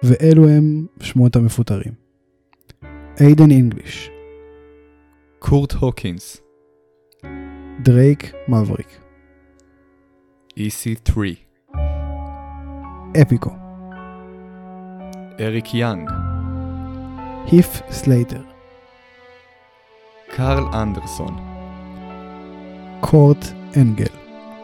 ואלו הם שמות המפוטרים. איידן אינגליש, קורט הוקינס, דרייק מבריק, EC3, אפיקו, אריק יאנג, היף סלייטר, קרל אנדרסון, קורט אנגל,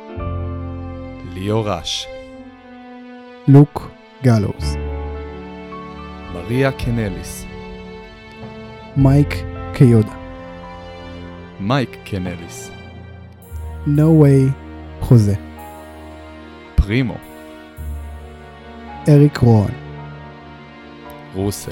ליאור ראש, לוק גלוז, מריה קנליס, מייק קיודה, מייק קנליס, No Way חוזה, פרימו, אריק רואן, רוסב,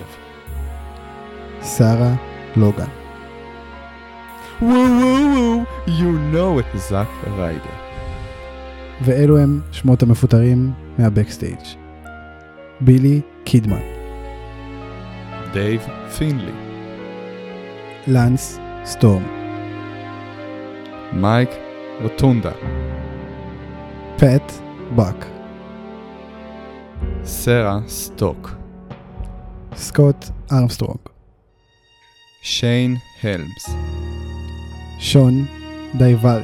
שרה לוגן. וואו וואו וואו, you know it, זאק ריידר. ואלו הם שמות המפוטרים מהבקסטייג'. בילי קידמן, דייב פינלי, לנס סטורם, מייק רוטונדה, פט בק, סרה סטוק, סקוט ארמסטרונג, שיין הלמס, שון דייברי.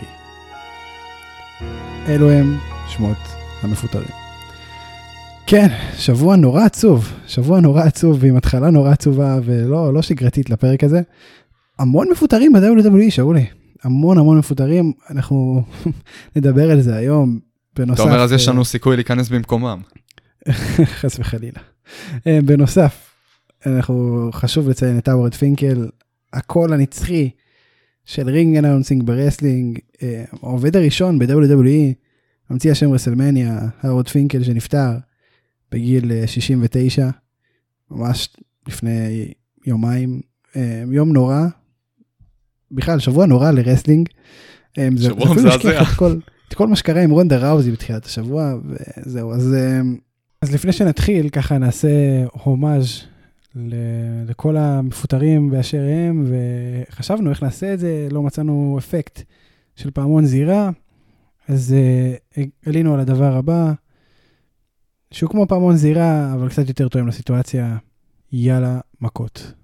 אלו הם שמות המפוטרים. כן, שבוע נורא עצוב ועם התחלה נורא עצובה ולא שגרתית לפרק הזה. המון מפוטרים ב-WWE, שאולי. המון מפוטרים, אנחנו נדבר על זה היום. בנוסף, אתה אומר אז יש לנו סיכוי להיכנס במקומם. חס וחלילה. בנוסף, חשוב לציין את האוורד פינקל, הקול הנצחי של רינג אנאונסינג ברסלינג, העובד הראשון ב-WWE, ממציא השם רסלמניה, האוורד פינקל שנפטר בגיל 69, ממש לפני יומיים, יום נורא, בכלל שבוע נורא לרסלינג, שבוע מזעזע. את כל מה שקרה עם רונדה ראוזי בתחילת השבוע, וזהו, אז לפני שנתחיל, ככה נעשה הומאז' לכל המפוטרים באשר הם, וחשבנו איך נעשה את זה, לא מצאנו אפקט של פעמון זירה, אז עלינו על הדבר הבא, שהוא כמו פעמון זירה, אבל קצת יותר טועים לסיטואציה, יאללה מכות.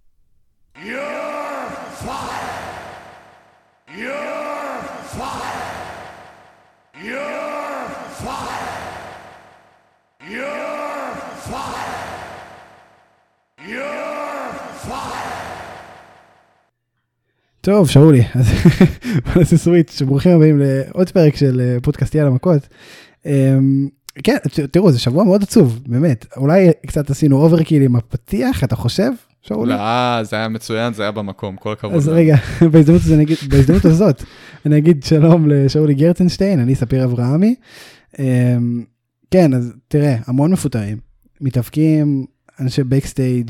טוב, שאולי, אז נעשה סוויץ', ברוכים הבאים לעוד פרק של פודקאסט יאללה מכות. כן, תראו, זה שבוע מאוד עצוב, באמת. אולי קצת עשינו אוברקיל עם הפתיח, אתה חושב, שאולי? לא, זה היה מצוין, זה היה במקום, כל הכבוד. אז רגע, בהזדמנות הזאת, אני אגיד שלום לשאולי גרצנשטיין, אני ספיר אברהמי. כן, אז תראה, המון מפוטרים, מתאבקים, אנשי בקסטייג',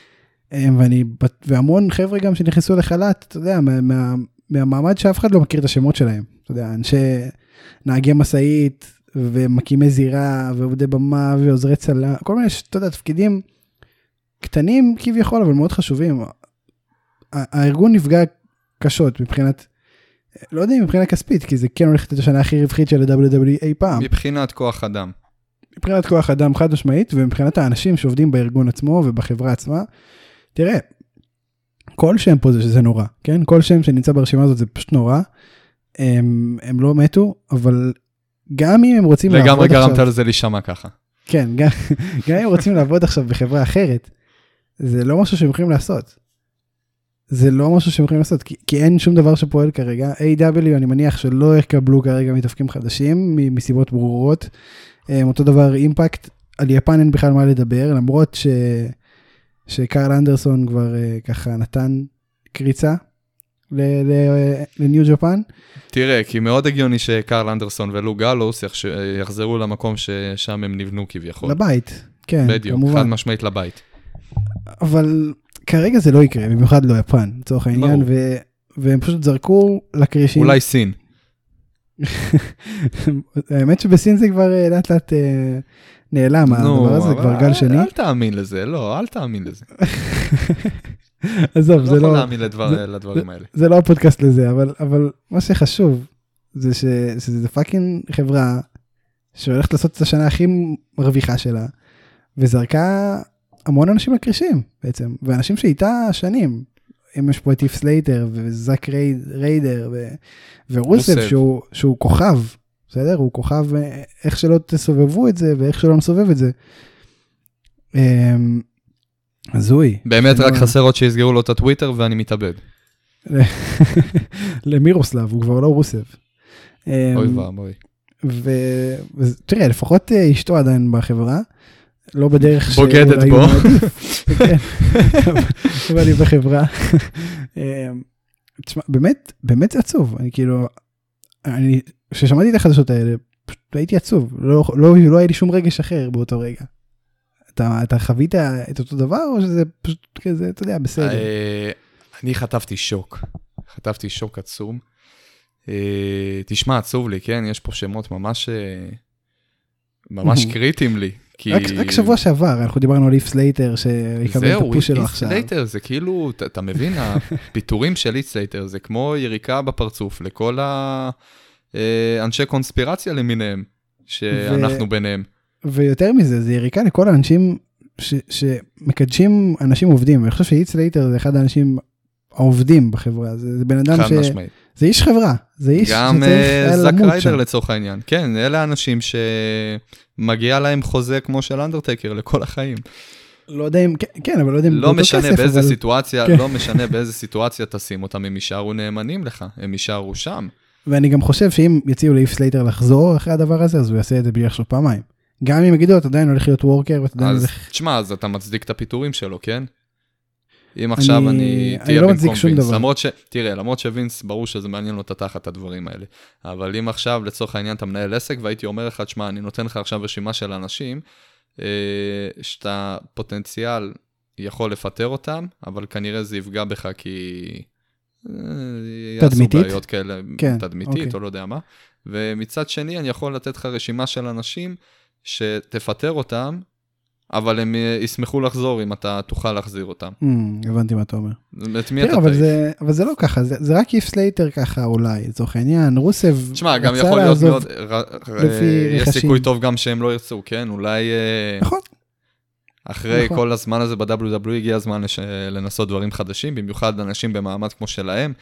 והמון חבר'ה גם שנכנסו לחל"ת, אתה יודע, מהמעמד שאף אחד לא מכיר את השמות שלהם. אתה יודע, אנשי נהגי מסעית, ומקימי זירה, ועובדי במה, ועוזרי צלה, כל מיני, אתה יודע, תפקידים קטנים כביכול, אבל מאוד חשובים. הארגון נפגע קשות מבחינת, לא יודע אם מבחינה כספית, כי זה כן הולכת את השנה הכי רווחית של ה-WWE אי פעם. מבחינת כוח אדם. מבחינת כוח אדם חד משמעית, ומבחינת האנשים שעובדים בארגון עצמו ובחברה עצמה, תראה, כל שם פה זה נורא, כן? כל שם שנמצא ברשימה הזאת זה פשוט נורא, הם לא מתו, אבל גם אם הם רוצים לעבוד עכשיו... לגמרי גרמת לזה להישמע ככה. כן, גם אם הם רוצים לעבוד עכשיו בחברה אחרת, זה לא משהו שהם יכולים לעשות. זה לא משהו שהם יכולים לעשות, כי אין שום דבר שפועל כרגע. A.W. אני מניח שלא יקבלו כרגע מתאבקים חדשים, מסיבות ברורות. אותו דבר אימפקט, על יפן אין בכלל מה לדבר, למרות שקרל אנדרסון כבר ככה נתן קריצה לניו ג'פן. תראה, כי מאוד הגיוני שקרל אנדרסון ולוק גלוס יחזרו למקום ששם הם נבנו כביכול. לבית, כן, בדיוק, כמובן. חד משמעית לבית. אבל כרגע זה לא יקרה, במיוחד לא יפן, לצורך העניין, והם פשוט זרקו לקרישים. אולי סין. האמת שבסין זה כבר לאט לאט נעלם, הדבר הזה כבר גל שני. אל תאמין לזה, לא, אל תאמין לזה. עזוב, זה לא... לא יכול להאמין לדברים האלה. זה לא הפודקאסט לזה, אבל מה שחשוב, זה שזה פאקינג חברה, שהולכת לעשות את השנה הכי מרוויחה שלה, וזרקה המון אנשים לקרישים בעצם, ואנשים שאיתה שנים, אם יש פה את טיף סלייטר, וזק ריידר, ורוסף שהוא כוכב, בסדר? הוא כוכב, איך שלא תסובבו את זה, ואיך שלא נסובב את זה. הזוי. באמת רק חסר עוד שיסגרו לו את הטוויטר, ואני מתאבד. למירוסלב, הוא כבר לא רוסף. אוי ואבוי. ותראה, לפחות אשתו עדיין בחברה, לא בדרך בוגדת בו. כן, אבל היא בחברה. תשמע, באמת זה עצוב. אני כאילו, כששמעתי את החדשות האלה, הייתי עצוב. לא היה לי שום רגש אחר באותו רגע. אתה חווית את אותו דבר, או שזה פשוט כזה, אתה יודע, בסדר? אני חטפתי שוק עצום. תשמע, עצוב לי, כן? יש פה שמות ממש קריטיים לי. רק שבוע שעבר, אנחנו דיברנו על ליף סלייטר, שיקבל את הפוש שלו עכשיו. ליף סלייטר זה כאילו, אתה מבין, הפיתורים של ליף סלייטר, זה כמו יריקה בפרצוף לכל האנשי קונספירציה למיניהם, שאנחנו ביניהם. ויותר מזה, זה יריקה לכל האנשים שמקדשים אנשים עובדים. אני חושב שליף סלייטר זה אחד האנשים העובדים בחברה. זה בן אדם זה איש חברה. זה איש גם זק ריידר לצורך העניין. כן, אלה האנשים שמגיע להם חוזה כמו של אנדרטקר לכל החיים. לא יודע אם, כן, אבל לא יודע אם לא משנה באיזה סיטואציה, לא משנה באיזה סיטואציה תשים אותם, הם יישארו נאמנים לך, הם יישארו שם. ואני גם חושב שאם יציעו ליף סלייטר לחזור אחרי הדבר הזה, אז הוא יעשה את זה בלי לחשוב פעמיים. גם אם יגידו, אתה עדיין הולך להיות וורקר, אז תשמע, אז אתה מצדיק את הפיתורים שלו, כן? אם עכשיו אני תהיה במקום וינס, למרות שווינס ברור שזה מעניין לו את התחת הדברים האלה, אבל אם עכשיו לצורך העניין אתה מנהל עסק, והייתי אומר לך, תשמע, אני נותן לך עכשיו רשימה של אנשים, שאתה פוטנציאל יכול לפטר אותם, אבל כנראה זה יפגע בך כי יעשו בעיות כאלה, תדמיתית או לא יודע מה, ומצד שני אני יכול לתת לך רשימה של אנשים שתפטר אותם, אבל הם ישמחו לחזור אם אתה תוכל להחזיר אותם. הבנתי מה אתה אומר. את מי אתה תריף? אבל זה לא ככה, זה רק ליף סלייטר ככה אולי, לצורך העניין, רוסף תשמע, גם יכול להיות מאוד, יש סיכוי טוב גם שהם לא ירצו, כן? אולי אחרי כל הזמן הזה ב-WWE הגיע הזמן לנסות דברים חדשים, במיוחד אנשים במעמד כמו שלהם,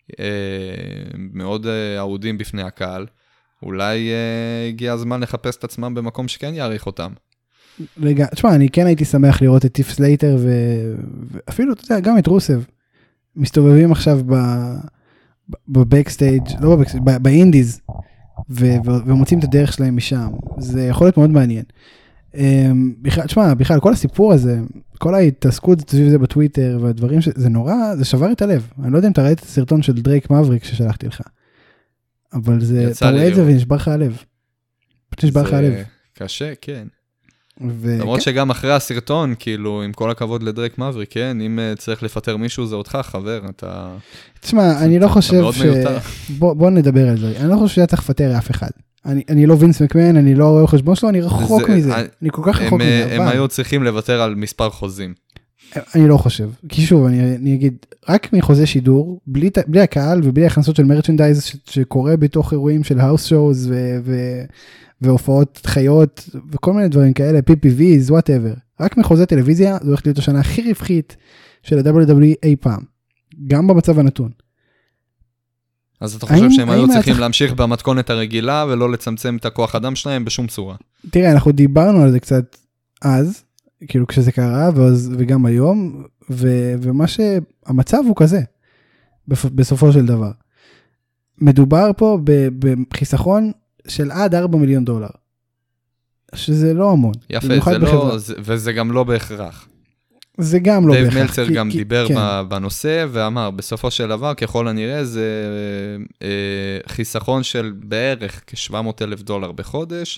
מאוד אהודים בפני הקהל, אולי הגיע הזמן לחפש את עצמם במקום שכן יעריך אותם. רגע, תשמע, אני כן הייתי שמח לראות את טיף סלייטר, ואפילו, אתה יודע, גם את רוסף, מסתובבים עכשיו בבקסטייג', לא בבקסטייג', באינדיז, ומוצאים את הדרך שלהם משם. זה יכול להיות מאוד מעניין. תשמע, בכלל, כל הסיפור הזה, כל ההתעסקות סביב זה בטוויטר, והדברים, זה נורא, זה שבר את הלב. אני לא יודע אם אתה ראית את הסרטון של דרייק מבריק ששלחתי לך, אבל אתה רואה את זה ונשבר לך הלב. פשוט נשבר לך הלב. זה קשה, כן. למרות שגם אחרי הסרטון, כאילו, עם כל הכבוד לדרייק מבריק, כן, אם צריך לפטר מישהו, זה אותך, חבר, אתה... תשמע, אני לא חושב בוא נדבר על זה. אני לא חושב שאתה צריך לפטר אף אחד. אני לא וינס מקמן, אני לא רואה חשבון שלו, אני רחוק מזה. אני כל כך רחוק מזה. הם היו צריכים לוותר על מספר חוזים. אני לא חושב. כי שוב, אני אגיד, רק מחוזה שידור, בלי הקהל ובלי הכנסות של מרצ'נדייז שקורה בתוך אירועים של האוס שואוז והופעות חיות, וכל מיני דברים כאלה, PPVs, whatever. רק מחוזה טלוויזיה, זו הולכת להיות השנה הכי רווחית של ה-WWE אי פעם. גם במצב הנתון. אז אתה חושב שהם היו צריכים להמשיך במתכונת הרגילה, ולא לצמצם את הכוח אדם שלהם בשום צורה? תראה, אנחנו דיברנו על זה קצת אז, כאילו כשזה קרה, וגם היום, ומה שהמצב הוא כזה, בסופו של דבר. מדובר פה בחיסכון, של עד $4 מיליון, שזה לא המון. יפה, זה לא, וזה גם לא בהכרח. זה גם לא בהכרח. דייב מלצר גם דיבר בנושא, ואמר, בסופו של דבר, ככל הנראה, זה חיסכון של בערך $700,000 בחודש.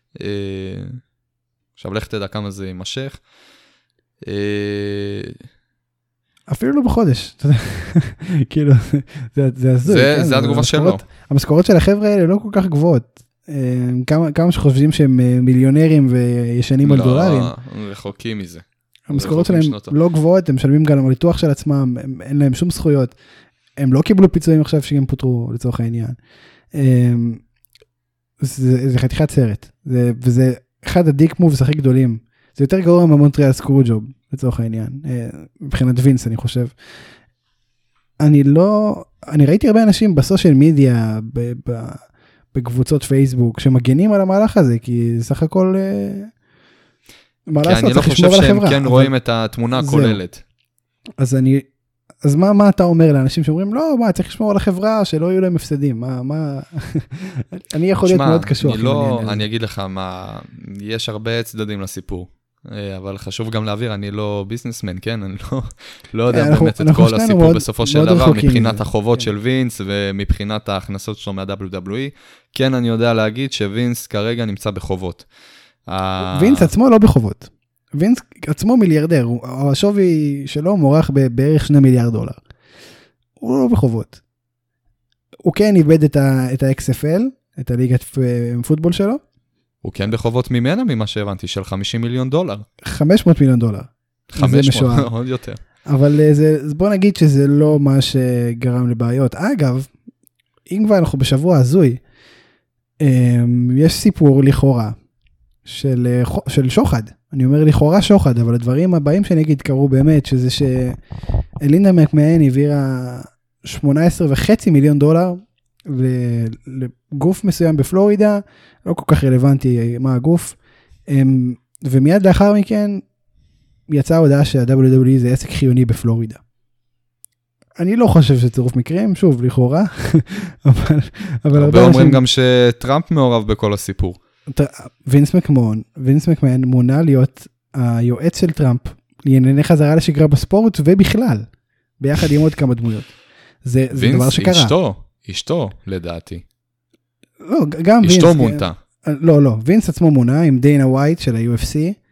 עכשיו לך תדע כמה זה יימשך. אפילו לא בחודש, אתה יודע, כאילו, זה הזוי. זה התגובה שלו. המשכורות של החבר'ה האלה לא כל כך גבוהות. כמה שחושבים שהם מיליונרים וישנים על דולרים. לא, רחוקים מזה. המשכורות שלהם לא גבוהות, הם משלמים גם על הניתוח של עצמם, אין להם שום זכויות. הם לא קיבלו פיצויים עכשיו שהם פוטרו לצורך העניין. זה חתיכת סרט. וזה אחד הדיק מובס הכי גדולים. זה יותר גרוע מהמונטריאל סקרוג'וב, לצורך העניין, מבחינת וינס, אני חושב. אני ראיתי הרבה אנשים בסושיאל מדיה, בקבוצות פייסבוק, שמגנים על המהלך הזה, כי סך הכל, כי אני לא חושב שהם כן רואים את התמונה הכוללת. אז מה אתה אומר לאנשים שאומרים, לא, צריך לשמור על החברה, שלא יהיו להם הפסדים, אני יכול להיות מאוד קשוח. אני אגיד לך יש הרבה צדדים לסיפור. אבל חשוב גם להעביר, אני לא ביזנסמן, כן? אני לא יודע באמת את כל הסיפור בסופו של דבר, מבחינת החובות של וינס, ומבחינת ההכנסות שלו מה-WWE. כן, אני יודע להגיד שווינס כרגע נמצא בחובות. וינס עצמו לא בחובות. וינס עצמו מיליארדר, השווי שלו מוערך בערך 2 מיליארד דולר. הוא לא בחובות. הוא כן איבד את ה-XFL, את הליגת פוטבול שלו, הוא כן בחובות ממנה, ממה שהבנתי, של $50 מיליון. $500 מיליון. 500, עוד יותר. אבל בוא נגיד שזה לא מה שגרם לבעיות. אגב, אם כבר אנחנו בשבוע הזוי, יש סיפור לכאורה של שוחד. אני אומר לכאורה שוחד, אבל הדברים הבאים שאני אגיד קרו באמת, שזה שאלינדה מקמן העבירה $18.5 מיליון לגוף מסוים בפלורידה, לא כל כך רלוונטי מה הגוף, ומיד לאחר מכן יצאה הודעה שה-WWE זה עסק חיוני בפלורידה. אני לא חושב שצירוף מקרים, שוב, לכאורה, אבל הרבה אומרים גם שטראמפ מעורב בכל הסיפור. וינס מקמן מונה להיות היועץ של טראמפ, לענייני חזרה לשגרה בספורט ובכלל, ביחד עם עוד כמה דמויות. זה דבר שקרה. אשתו, לדעתי. לא, גם וינס. אשתו מונתה. לא, וינס עצמו מונה עם דיינה ווייט של ה-UFC,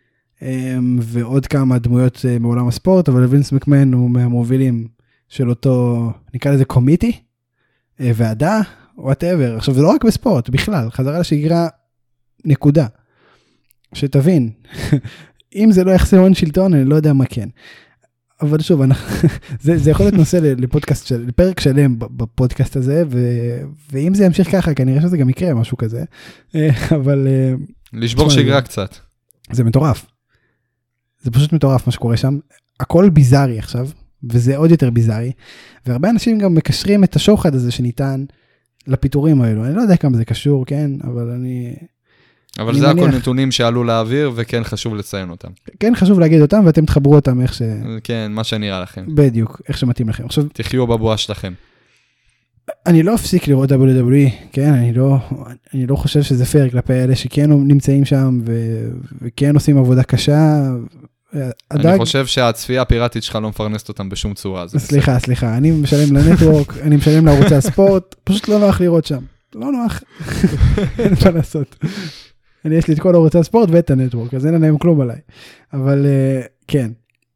ועוד כמה דמויות מעולם הספורט, אבל וינס מקמן הוא מהמובילים של אותו, נקרא לזה קומיטי, ועדה, whatever. עכשיו, זה לא רק בספורט, בכלל, חזרה לשגרה, נקודה. שתבין, אם זה לא יחסי הון שלטון, אני לא יודע מה כן. אבל שוב, זה יכול להיות נושא לפרק שלם בפודקאסט הזה, ואם זה ימשיך ככה, כנראה שזה גם יקרה, משהו כזה. אבל... לשבור שגרה קצת. זה מטורף. זה פשוט מטורף מה שקורה שם. הכל ביזארי עכשיו, וזה עוד יותר ביזארי, והרבה אנשים גם מקשרים את השוחד הזה שניתן לפיתורים האלו. אני לא יודע כמה זה קשור, כן, אבל אבל זה הכל נתונים שעלו לאוויר, וכן חשוב לציין אותם. כן חשוב להגיד אותם, ואתם תחברו אותם איך ש... כן, מה שנראה לכם. בדיוק, איך שמתאים לכם. עכשיו... תחיו בבועה שלכם. אני לא אפסיק לראות WWE, כן, אני לא חושב שזה פייר כלפי אלה שכן נמצאים שם, וכן עושים עבודה קשה. אני חושב שהצפייה הפיראטית שלך לא מפרנסת אותם בשום צורה. סליחה, אני משלם לנטוורק, אני משלם לערוצי הספורט, פשוט לא נוח לראות שם. לא נוח. אין מה לעשות. יש לי את כל ערוצי הספורט ואת הנטוורק, אז אין עליהם כלום עליי. אבל כן.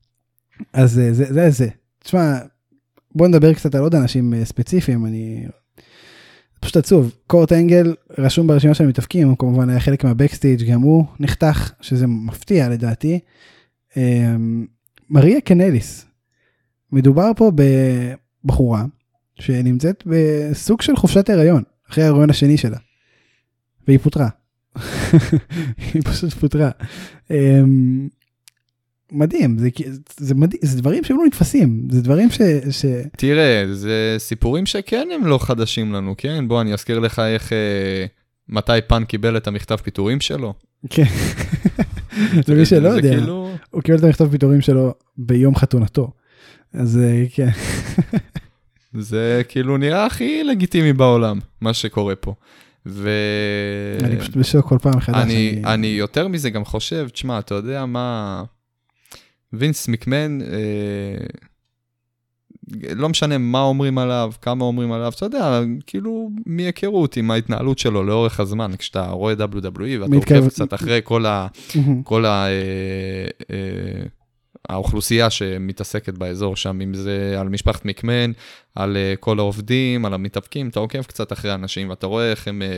אז זה. תשמע, בוא נדבר קצת על עוד אנשים ספציפיים, פשוט עצוב. קורט אנגל רשום ברשימה של המתאבקים, הוא כמובן היה חלק מהבקסטייג', גם הוא נחתך, שזה מפתיע לדעתי. מריה קנליס, מדובר פה בבחורה, שנמצאת בסוג של חופשת הריון, אחרי ההריון השני שלה, והיא פוטרה. היא פשוט פוטרה. מדהים, זה דברים שהם לא נתפסים, זה דברים תראה, זה סיפורים שכן הם לא חדשים לנו, כן? בוא, אני אזכיר לך מתי פן קיבל את המכתב פיטורים שלו. כן. למי שלא יודע, הוא קיבל את המכתב פיטורים שלו ביום חתונתו. אז כן. זה כאילו נראה הכי לגיטימי בעולם, מה שקורה פה. אני פשוט בשוק כל פעם מחדש. אני יותר מזה גם חושב, תשמע, אתה יודע מה... וינס מקמן, לא משנה מה אומרים עליו, כמה אומרים עליו, אתה יודע, כאילו מי הכירות עם ההתנהלות שלו לאורך הזמן, כשאתה רואה WWE ואתה עוקב קצת אחרי כל האוכלוסייה שמתעסקת באזור שם, אם זה על משפחת מקמן, על כל העובדים, על המתאבקים, אתה עוקב קצת אחרי אנשים, ואתה רואה איך הם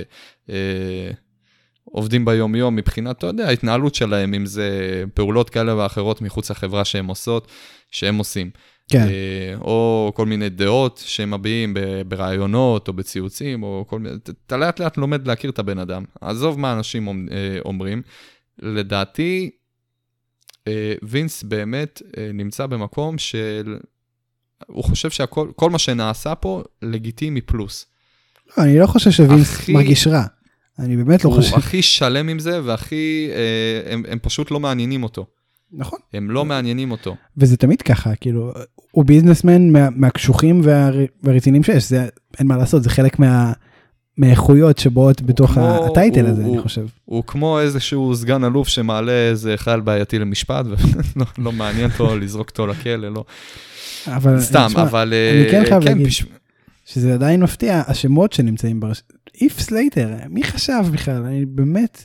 עובדים ביום יום, מבחינת, אתה יודע, ההתנהלות שלהם, אם זה פעולות כאלה ואחרות מחוץ לחברה שהם עושים. כן. או כל מיני דעות שהם מביעים ברעיונות או בציוצים, או כל מיני, אתה לאט לאט לומד להכיר את הבן אדם. עזוב מה אנשים אומרים. לדעתי, וינס באמת נמצא במקום של... הוא חושב שכל מה שנעשה פה לגיטימי פלוס. אני לא חושב שווינס מרגיש רע. אני באמת לא חושב. הוא הכי שלם עם זה, והכי... הם פשוט לא מעניינים אותו. נכון. הם לא מעניינים אותו. וזה תמיד ככה, כאילו, הוא ביזנסמן מהקשוחים והרציניים שיש, זה אין מה לעשות, זה חלק מהאיכויות שבאות בתוך הטייטל הזה, אני חושב. הוא כמו איזשהו סגן אלוף שמעלה איזה חייל בעייתי למשפט, ולא מעניין אותו לזרוק אותו לכלא, לא. סתם, אבל... אני כן חייב להגיד שזה עדיין מפתיע, השמות שנמצאים ברשת. איף סלייטר, מי חשב בכלל? אני באמת...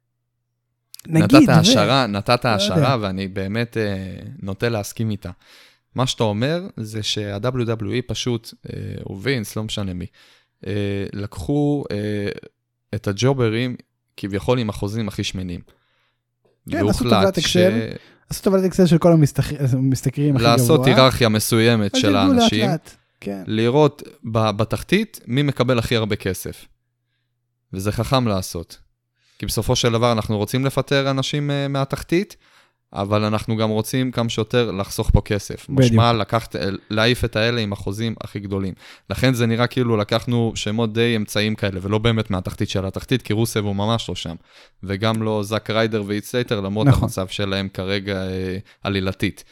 נתת השערה, ואני באמת נוטה להסכים איתה. מה שאתה אומר, זה שה-WWE פשוט, או וינס, לא משנה מי, לקחו את הג'וברים, כביכול עם החוזים הכי שמנים. כן, עשו טבלת אקסל של כל המשתכרים הכי גבוה. לעשות היררכיה מסוימת של האנשים, לראות בתחתית מי מקבל הכי הרבה כסף. וזה חכם לעשות. כי בסופו של דבר אנחנו רוצים לפטר אנשים מהתחתית, אבל אנחנו גם רוצים כמה שיותר לחסוך פה כסף. משמע, להעיף את האלה עם החוזים הכי גדולים. לכן זה נראה כאילו לקחנו שמות די אמצעים כאלה, ולא באמת מהתחתית של התחתית, כי רוסב הוא ממש לא שם. וגם לא זק ריידר ואיט סלייטר, למרות המצב שלהם כרגע עלילתית.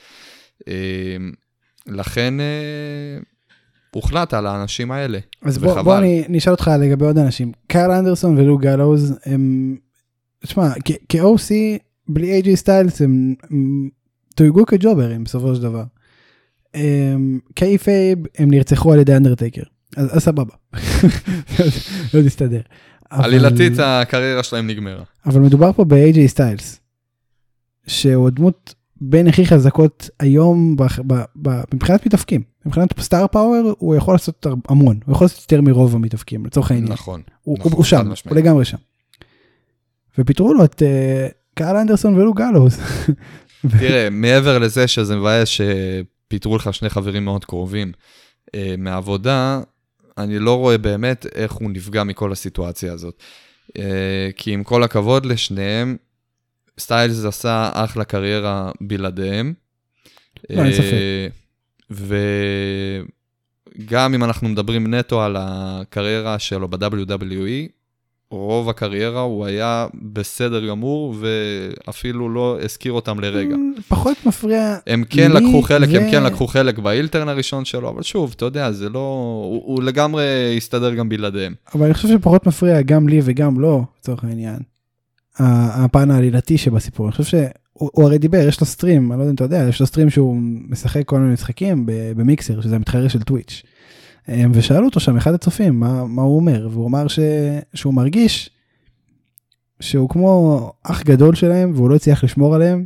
לכן הוחלט על האנשים האלה. אז בוא נשאל אותך לגבי עוד אנשים. קייל אנדרסון ולו גלוז, הם, תשמע, כ-OC, בלי AJ סטיילס, הם תויגו כג'וברים, בסופו של דבר. קייפייב, הם נרצחו על ידי אנדרטייקר. אז סבבה. לא תסתדר. עלילתית, הקריירה שלהם נגמרה. אבל מדובר פה ב-AJ סטיילס, שהוא דמות בין הכי חזקות היום, מבחינת מתאפקים. מבחינת סטאר פאוור, הוא יכול לעשות המון. הוא יכול לעשות יותר מרוב המתאפקים, לצורך העניין. נכון. הוא שם, הוא לגמרי שם. ופיתרו לו את קייל אנדרסון ולו גלוז. תראה, מעבר לזה שזה מבאס שפיתרו לך שני חברים מאוד קרובים מהעבודה, אני לא רואה באמת איך הוא נפגע מכל הסיטואציה הזאת. כי עם כל הכבוד לשניהם, סטיילס עשה אחלה קריירה בלעדיהם. לא, אין ספק. וגם אם אנחנו מדברים נטו על הקריירה שלו ב-WWE, רוב הקריירה הוא היה בסדר גמור, ואפילו לא הזכיר אותם לרגע. פחות מפריע. הם כן לקחו חלק באילטרן הראשון שלו, אבל שוב, אתה יודע, זה לא, הוא לגמרי יסתדר גם בלעדיהם. אבל אני חושב שפחות מפריע גם לי וגם לא, לצורך העניין. הפן העלילתי שבסיפור. אני חושב שהוא הרי דיבר, יש לו סטרים, אני לא יודע אם אתה יודע, יש לו סטרים שהוא משחק כל מיני משחקים במיקסר, שזה המתחרה של טוויץ'. ושאלו אותו שם, אחד הצופים, מה הוא אומר, והוא אמר שהוא מרגיש שהוא כמו אח גדול שלהם, והוא לא הצליח לשמור עליהם,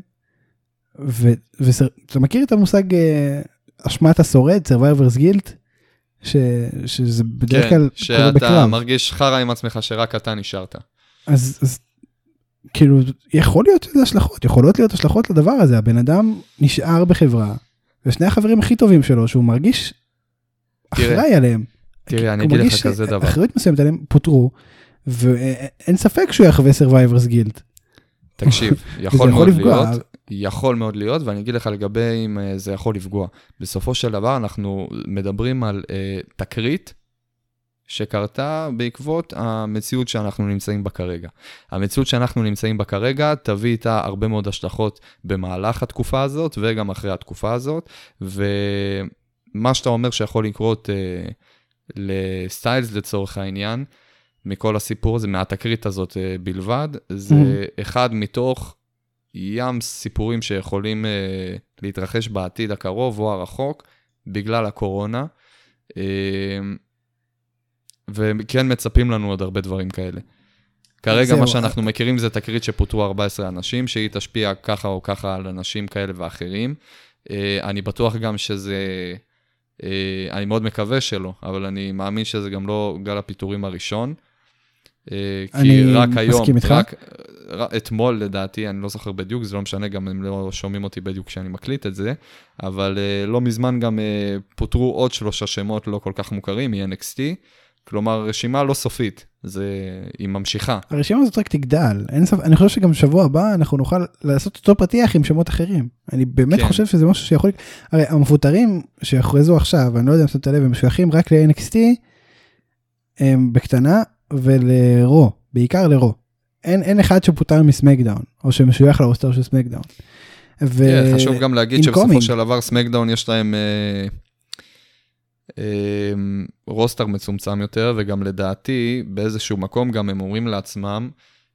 ואתה מכיר את המושג אשמת השורד, survivor's guilt, שזה בדרך כלל קורה בקרב. שאתה מרגיש חרה עם עצמך שרק אתה נשארת. אז כאילו, יכולות להיות השלכות לדבר הזה, הבן אדם נשאר בחברה, ושני החברים הכי טובים שלו, שהוא מרגיש אחראי עליהם. תראה, אני אגיד לך כזה דבר. אחריות מסוימת עליהם פותרו, ואין ספק שהוא יחווה survivor's guilt. תקשיב, יכול מאוד להיות, ואני אגיד לך לגבי אם זה יכול לפגוע. בסופו של דבר אנחנו מדברים על תקרית, שקרתה בעקבות המציאות שאנחנו נמצאים בה כרגע. המציאות שאנחנו נמצאים בה כרגע תביא איתה הרבה מאוד השלכות במהלך התקופה הזאת, וגם אחרי התקופה הזאת, ומה שאתה אומר שיכול לקרות לסטיילס לצורך העניין, מכל הסיפור הזה, מהתקרית הזאת בלבד, זה אחד מתוך ים סיפורים שיכולים להתרחש בעתיד הקרוב או הרחוק, בגלל הקורונה, וכן מצפים לנו עוד הרבה דברים כאלה. כרגע מה שאנחנו מכירים זה תקרית שפוטרו 14 אנשים, שהיא תשפיע ככה או ככה על אנשים כאלה ואחרים. אני בטוח גם שזה, אני מאוד מקווה שלא, אבל אני מאמין שזה גם לא גל הפיטורים הראשון. כי רק היום, רק אתמול לדעתי, אני לא זוכר בדיוק, זה לא משנה, גם הם לא שומעים אותי בדיוק כשאני מקליט את זה, אבל לא מזמן גם פוטרו עוד 3 שמות לא כל כך מוכרים, מ-NXT, כלומר, הרשימה לא סופית, היא ממשיכה. הרשימה הזאת רק תגדל, אני חושב שגם שבוע הבא אנחנו נוכל לעשות אותו פתיח עם שמות אחרים. אני באמת חושב שזה משהו שיכול... הרי המפוטרים שיחרזו עכשיו, אני לא יודע אם שמת לב, הם משויכים רק ל-NXT, הם בקטנה, ולרו, בעיקר לרו. אין אחד שפוטר מסמקדאון, או שמשוייך לרוסטר של סמקדאון. חשוב גם להגיד שבסופו של דבר סמקדאון יש להם רוסטר מצומצם יותר, וגם לדעתי באיזשהו מקום גם הם אומרים לעצמם,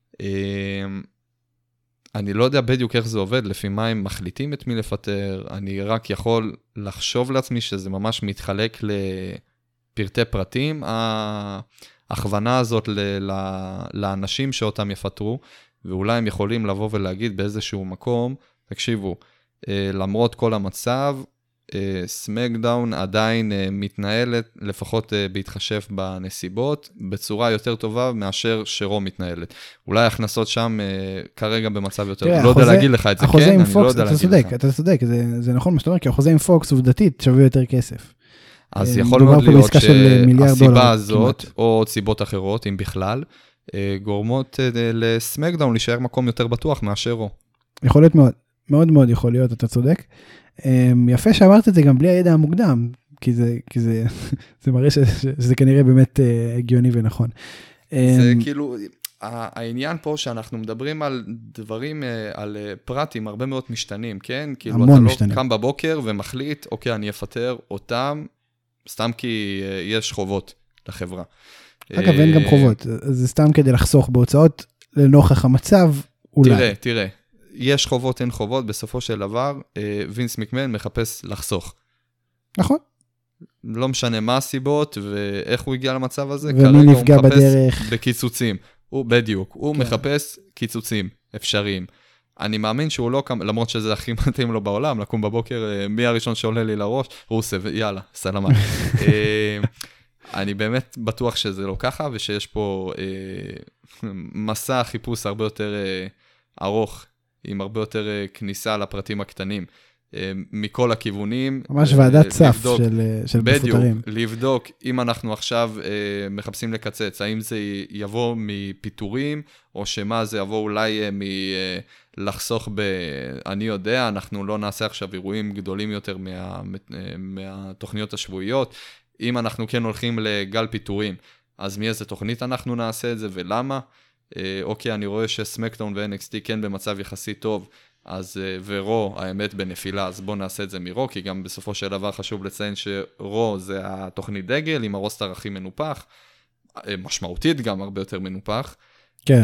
אני לא יודע בדיוק איך זה עובד, לפי מה הם מחליטים את מי לפטר, אני רק יכול לחשוב לעצמי שזה ממש מתחלק לפרטי פרטים, ההכוונה הזאת לאנשים שאותם יפטרו, ואולי הם יכולים לבוא ולהגיד באיזשהו מקום, תקשיבו, למרות כל המצב, סמקדאון עדיין מתנהלת, לפחות בהתחשב בנסיבות, בצורה יותר טובה מאשר שרו מתנהלת. אולי ההכנסות שם כרגע במצב יותר, לא יודע להגיד לך את זה, כן? אני לא יודע להגיד לך. אתה צודק, זה נכון מה שאתה אומר, כי החוזה עם פוקס עובדתית שווה יותר כסף. אז יכול מאוד להיות שהסיבה הזאת, או סיבות אחרות, אם בכלל, גורמות לסמקדאון להישאר מקום יותר בטוח מאשר רו. יכול להיות מאוד, מאוד מאוד יכול להיות, אתה צודק. יפה שאמרת את זה גם בלי הידע המוקדם, כי זה מראה שזה כנראה באמת הגיוני ונכון. זה כאילו, העניין פה שאנחנו מדברים על דברים, על פרטים הרבה מאוד משתנים, כן? כאילו אתה לא קם בבוקר ומחליט, אוקיי, אני אפטר אותם, סתם כי יש חובות לחברה. אגב, אין גם חובות, זה סתם כדי לחסוך בהוצאות לנוכח המצב, אולי. תראה. יש חובות, אין חובות, בסופו של דבר, וינס מקמן מחפש לחסוך. נכון. לא משנה מה הסיבות, ואיך הוא הגיע למצב הזה, ומי נפגע בדרך. בקיצוצים. בדיוק, הוא מחפש קיצוצים אפשריים. אני מאמין שהוא לא קם, למרות שזה הכי מתאים לו בעולם, לקום בבוקר, מי הראשון שעולה לי לראש, הוא עושה, יאללה, סלמה. אני באמת בטוח שזה לא ככה, ושיש פה מסע חיפוש הרבה יותר ארוך, עם הרבה יותר כניסה לפרטים הקטנים, מכל הכיוונים. ממש ועדת סף של מפוטרים. בדיוק, לבדוק אם אנחנו עכשיו מחפשים לקצץ, האם זה יבוא מפיטורים, או שמה זה יבוא אולי לחסוך אני יודע, אנחנו לא נעשה עכשיו אירועים גדולים יותר מהתוכניות השבועיות, אם אנחנו כן הולכים לגל פיטורים, אז מאיזה תוכנית אנחנו נעשה את זה ולמה? אוקיי, אני רואה שסמקדאון ו-NXT כן במצב יחסי טוב, אז ורו, האמת בנפילה, אז בואו נעשה את זה מרו, כי גם בסופו של דבר חשוב לציין שרו זה התוכנית דגל, עם הרוסטר הכי מנופח, משמעותית גם הרבה יותר מנופח. כן.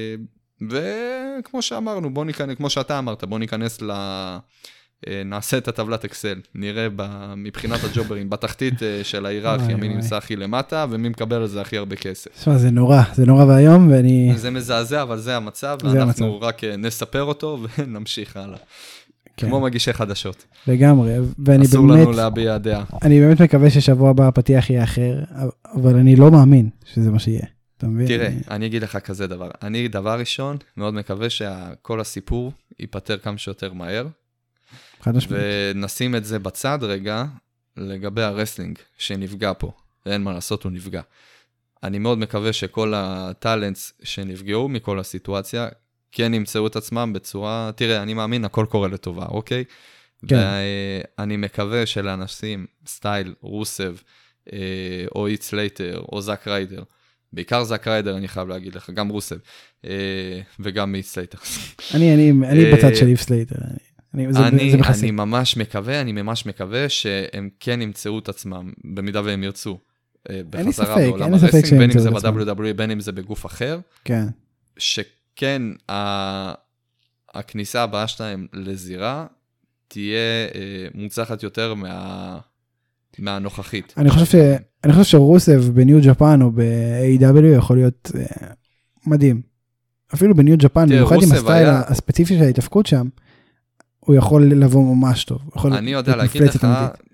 וכמו שאמרנו, כמו שאתה אמרת, בואו ניכנס נעשה את הטבלת אקסל, נראה מבחינת הג'וברים, בתחתית של ההיררכיה, מי נמצא הכי למטה, ומי מקבל על זה הכי הרבה כסף. שמה, זה נורא והיום, זה מזעזע, אבל זה המצב, ואנחנו רק נספר אותו, ונמשיך הלאה. כמו מגישי חדשות. לגמרי, אסור לנו להביע דעה. אני באמת מקווה ששבוע הבא הפתיח יהיה אחר, אבל אני לא מאמין שזה מה שיהיה. תראה, אני אגיד לך כזה דבר. אני, דבר ראשון, מאוד מקווה שכל הסיפור ייפטר כמה שיותר מהר, ונשים את זה בצד רגע, לגבי הרסלינג שנפגע פה. אין מה לעשות, הוא נפגע. אני מאוד מקווה שכל הטלנטס שנפגעו מכל הסיטואציה, כן ימצאו את עצמם בצורה, תראה, אני מאמין, הכל קורה לטובה, אוקיי? כן. ואני מקווה שלאנשים, סטייל, רוסב, או איט סלייטר, או זק ריידר, בעיקר זק ריידר, אני חייב להגיד לך, גם רוסב, וגם איט סלייטר. אני בצד של איט סלייטר, אני ממש מקווה שהם כן ימצאו את עצמם, במידה והם ירצו, בחזרה בעולם הרסלינג, בין אם זה ב-WWE, בין אם זה בגוף אחר, שכן הכניסה הבאה שלהם לזירה, תהיה מוצלחת יותר מהנוכחית. אני חושב שרוסב בניו ג'פן או ב-AW יכול להיות מדהים. אפילו בניו ג'פן, במיוחד עם הסטייל הספציפי של ההתאבקות שם, הוא יכול לבוא ממש טוב. אני יודע להגיד לך,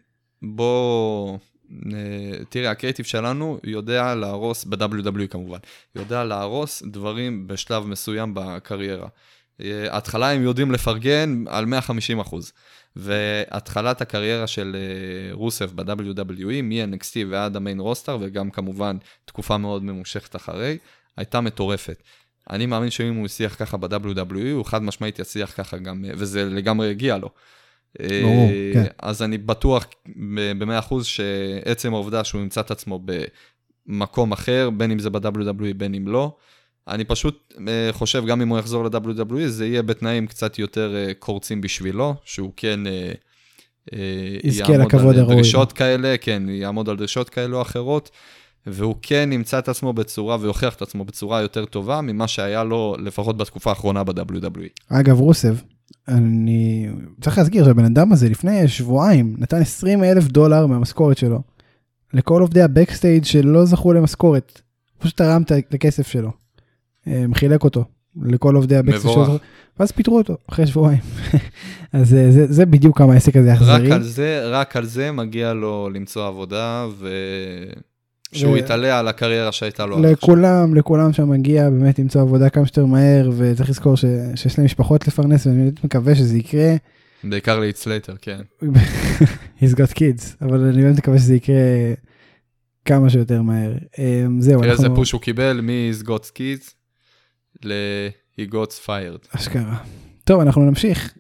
תראה, הקריאטיב שלנו יודע להרוס, ב-WWE כמובן, יודע להרוס דברים בשלב מסוים בקריירה. התחלה הם יודעים לפרגן על 150%. והתחלת הקריירה של רוסף ב-WWE, מ-NXT ועד המיין רוסטר, וגם כמובן תקופה מאוד ממושכת אחרי, הייתה מטורפת. אני מאמין שאם הוא יצליח ככה ב-WWE, הוא חד משמעית יצליח ככה גם, וזה לגמרי הגיע לו. אז אני בטוח ב-100% שעצם העובדה שהוא ימצא את עצמו במקום אחר, בין אם זה ב-WWE, בין אם לא, אני פשוט חושב, גם אם הוא יחזור ל-WWE, זה יהיה בתנאים קצת יותר קורצים בשבילו, שהוא כן יעמוד על דרישות כאלה, כן, יעמוד על דרישות כאלה או אחרות, והוא כן ימצא את עצמו בצורה, ויוכיח את עצמו בצורה יותר טובה, ממה שהיה לו לפחות בתקופה האחרונה ב-WWE. אגב, רוסב, אני צריך להזכיר שהבן אדם הזה לפני שבועיים, נתן $20,000 מהמשכורת שלו, לכל עובדי הבקסטייג' שלא זכו למשכורת, פשוט תרם את הכסף שלו. מחילק אותו לכל עובדי הבקסטייג' שלו, ואז פיתרו אותו אחרי שבועיים. אז זה בדיוק כמה העסק הזה יחזרי. רק על זה מגיע לו למצוא עבודה, שהוא יתעלה על הקריירה שהייתה לו. לכולם שמגיע באמת למצוא עבודה כמה שיותר מהר, וצריך לזכור שיש להם משפחות לפרנס, ואני מקווה שזה יקרה. בעיקר ליצלייטר, כן. He's got kids, אבל אני באמת מקווה שזה יקרה כמה שיותר מהר. זהו. תראה איזה פוש הוא קיבל מ-He's got kids ל-He got fired. אשכרה. טוב, אנחנו נמשיך.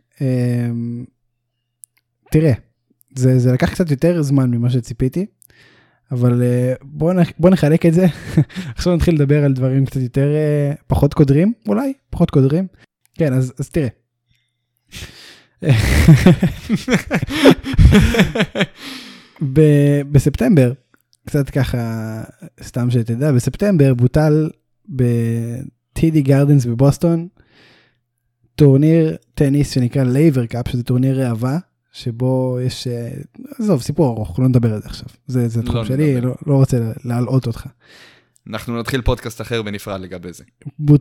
תראה, זה לקח קצת יותר זמן ממה שציפיתי, אבל בוא נחלק את זה. עכשיו נתחיל לדבר על דברים קצת יותר, פחות קודרים, אולי? פחות קודרים. כן, אז תראה. בספטמבר, קצת ככה, סתם שתדע, בספטמבר בוטל ב-TD גארדנס בבוסטון, טורניר טניס שנקרא לייבר קאפ, שזה טורניר ראווה, שבו יש, עזוב, סיפור ארוך, לא נדבר על זה עכשיו. זה תחום שלי, לא רוצה להלאות אותך. אנחנו נתחיל פודקאסט אחר בנפרד לגבי זה.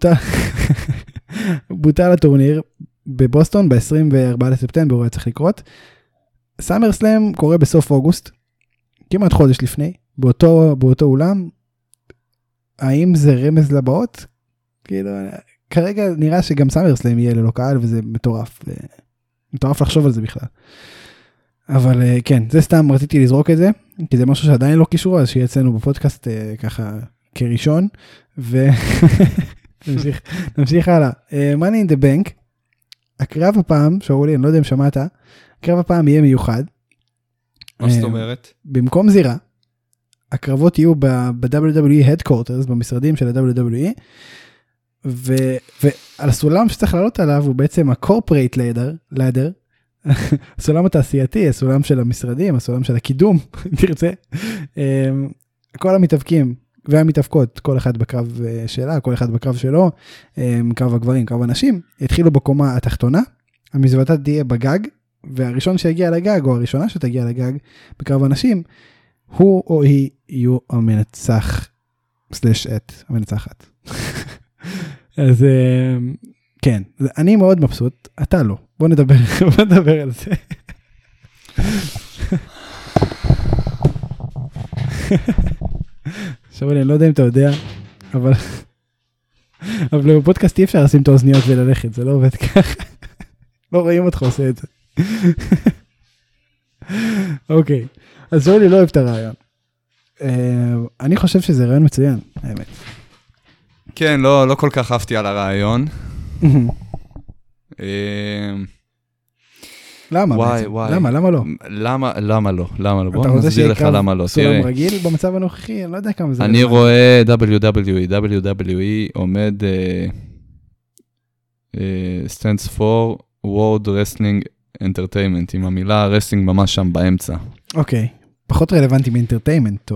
בוטל הטורניר בבוסטון, ב-24 לספטמבר הוא היה צריך לקרות. סאמר סלאם קורה בסוף אוגוסט, כמעט חודש לפני, באותו אולם. האם זה רמז לבאות? כאילו, כרגע נראה שגם סאמר סלאם יהיה ללא קהל, וזה מטורף לחשוב על זה בכלל. אבל כן, זה סתם רציתי לזרוק את זה, כי זה משהו שעדיין לא קישור, אז שיהיה אצלנו בפודקאסט ככה כראשון, ונמשיך הלאה. Money in the Bank, הקרב הפעם, שאולי, אני לא יודע אם שמעת, הקרב הפעם יהיה מיוחד. מה זאת אומרת? במקום זירה, הקרבות יהיו ב-WWE Headquarters, במשרדים של ה-WWE, ועל הסולם שצריך לעלות עליו, הוא בעצם ה-corporate ladder, הסולם התעשייתי, הסולם של המשרדים, הסולם של הקידום, תרצה. כל המתאבקים והמתאבקות, כל אחד בקרב שלה, כל אחד בקרב שלו, קרב הגברים, קרב הנשים, התחילו בקומה התחתונה, המזוודה תהיה בגג, והראשון שיגיע לגג, או הראשונה שתגיע לגג, בקרב הנשים, הוא או היא יהיו המנצח, המנצחת. אז כן, אני מאוד מבסוט, אתה לא. בוא נדבר על זה. עכשיו אני לא יודע אם אתה יודע, אבל בפודקאסט אי אפשר לשים את האוזניות וללכת, זה לא עובד ככה. לא רואים אותך עושה את זה. אוקיי, אז שולי לא אוהב את הרעיון. אני חושב שזה רעיון מצוין, האמת. כן, לא כל כך אהבתי על הרעיון. למה בעצם? למה לא? למה לא? בוא נסביר לך למה לא. סולם רגיל במצב הנוכחי, אני לא יודע כמה זה. אני רואה WWE עומד stands for World Wrestling Entertainment, עם המילה רסלינג ממש שם באמצע. אוקיי, פחות רלוונטי מאינטרטיימנט.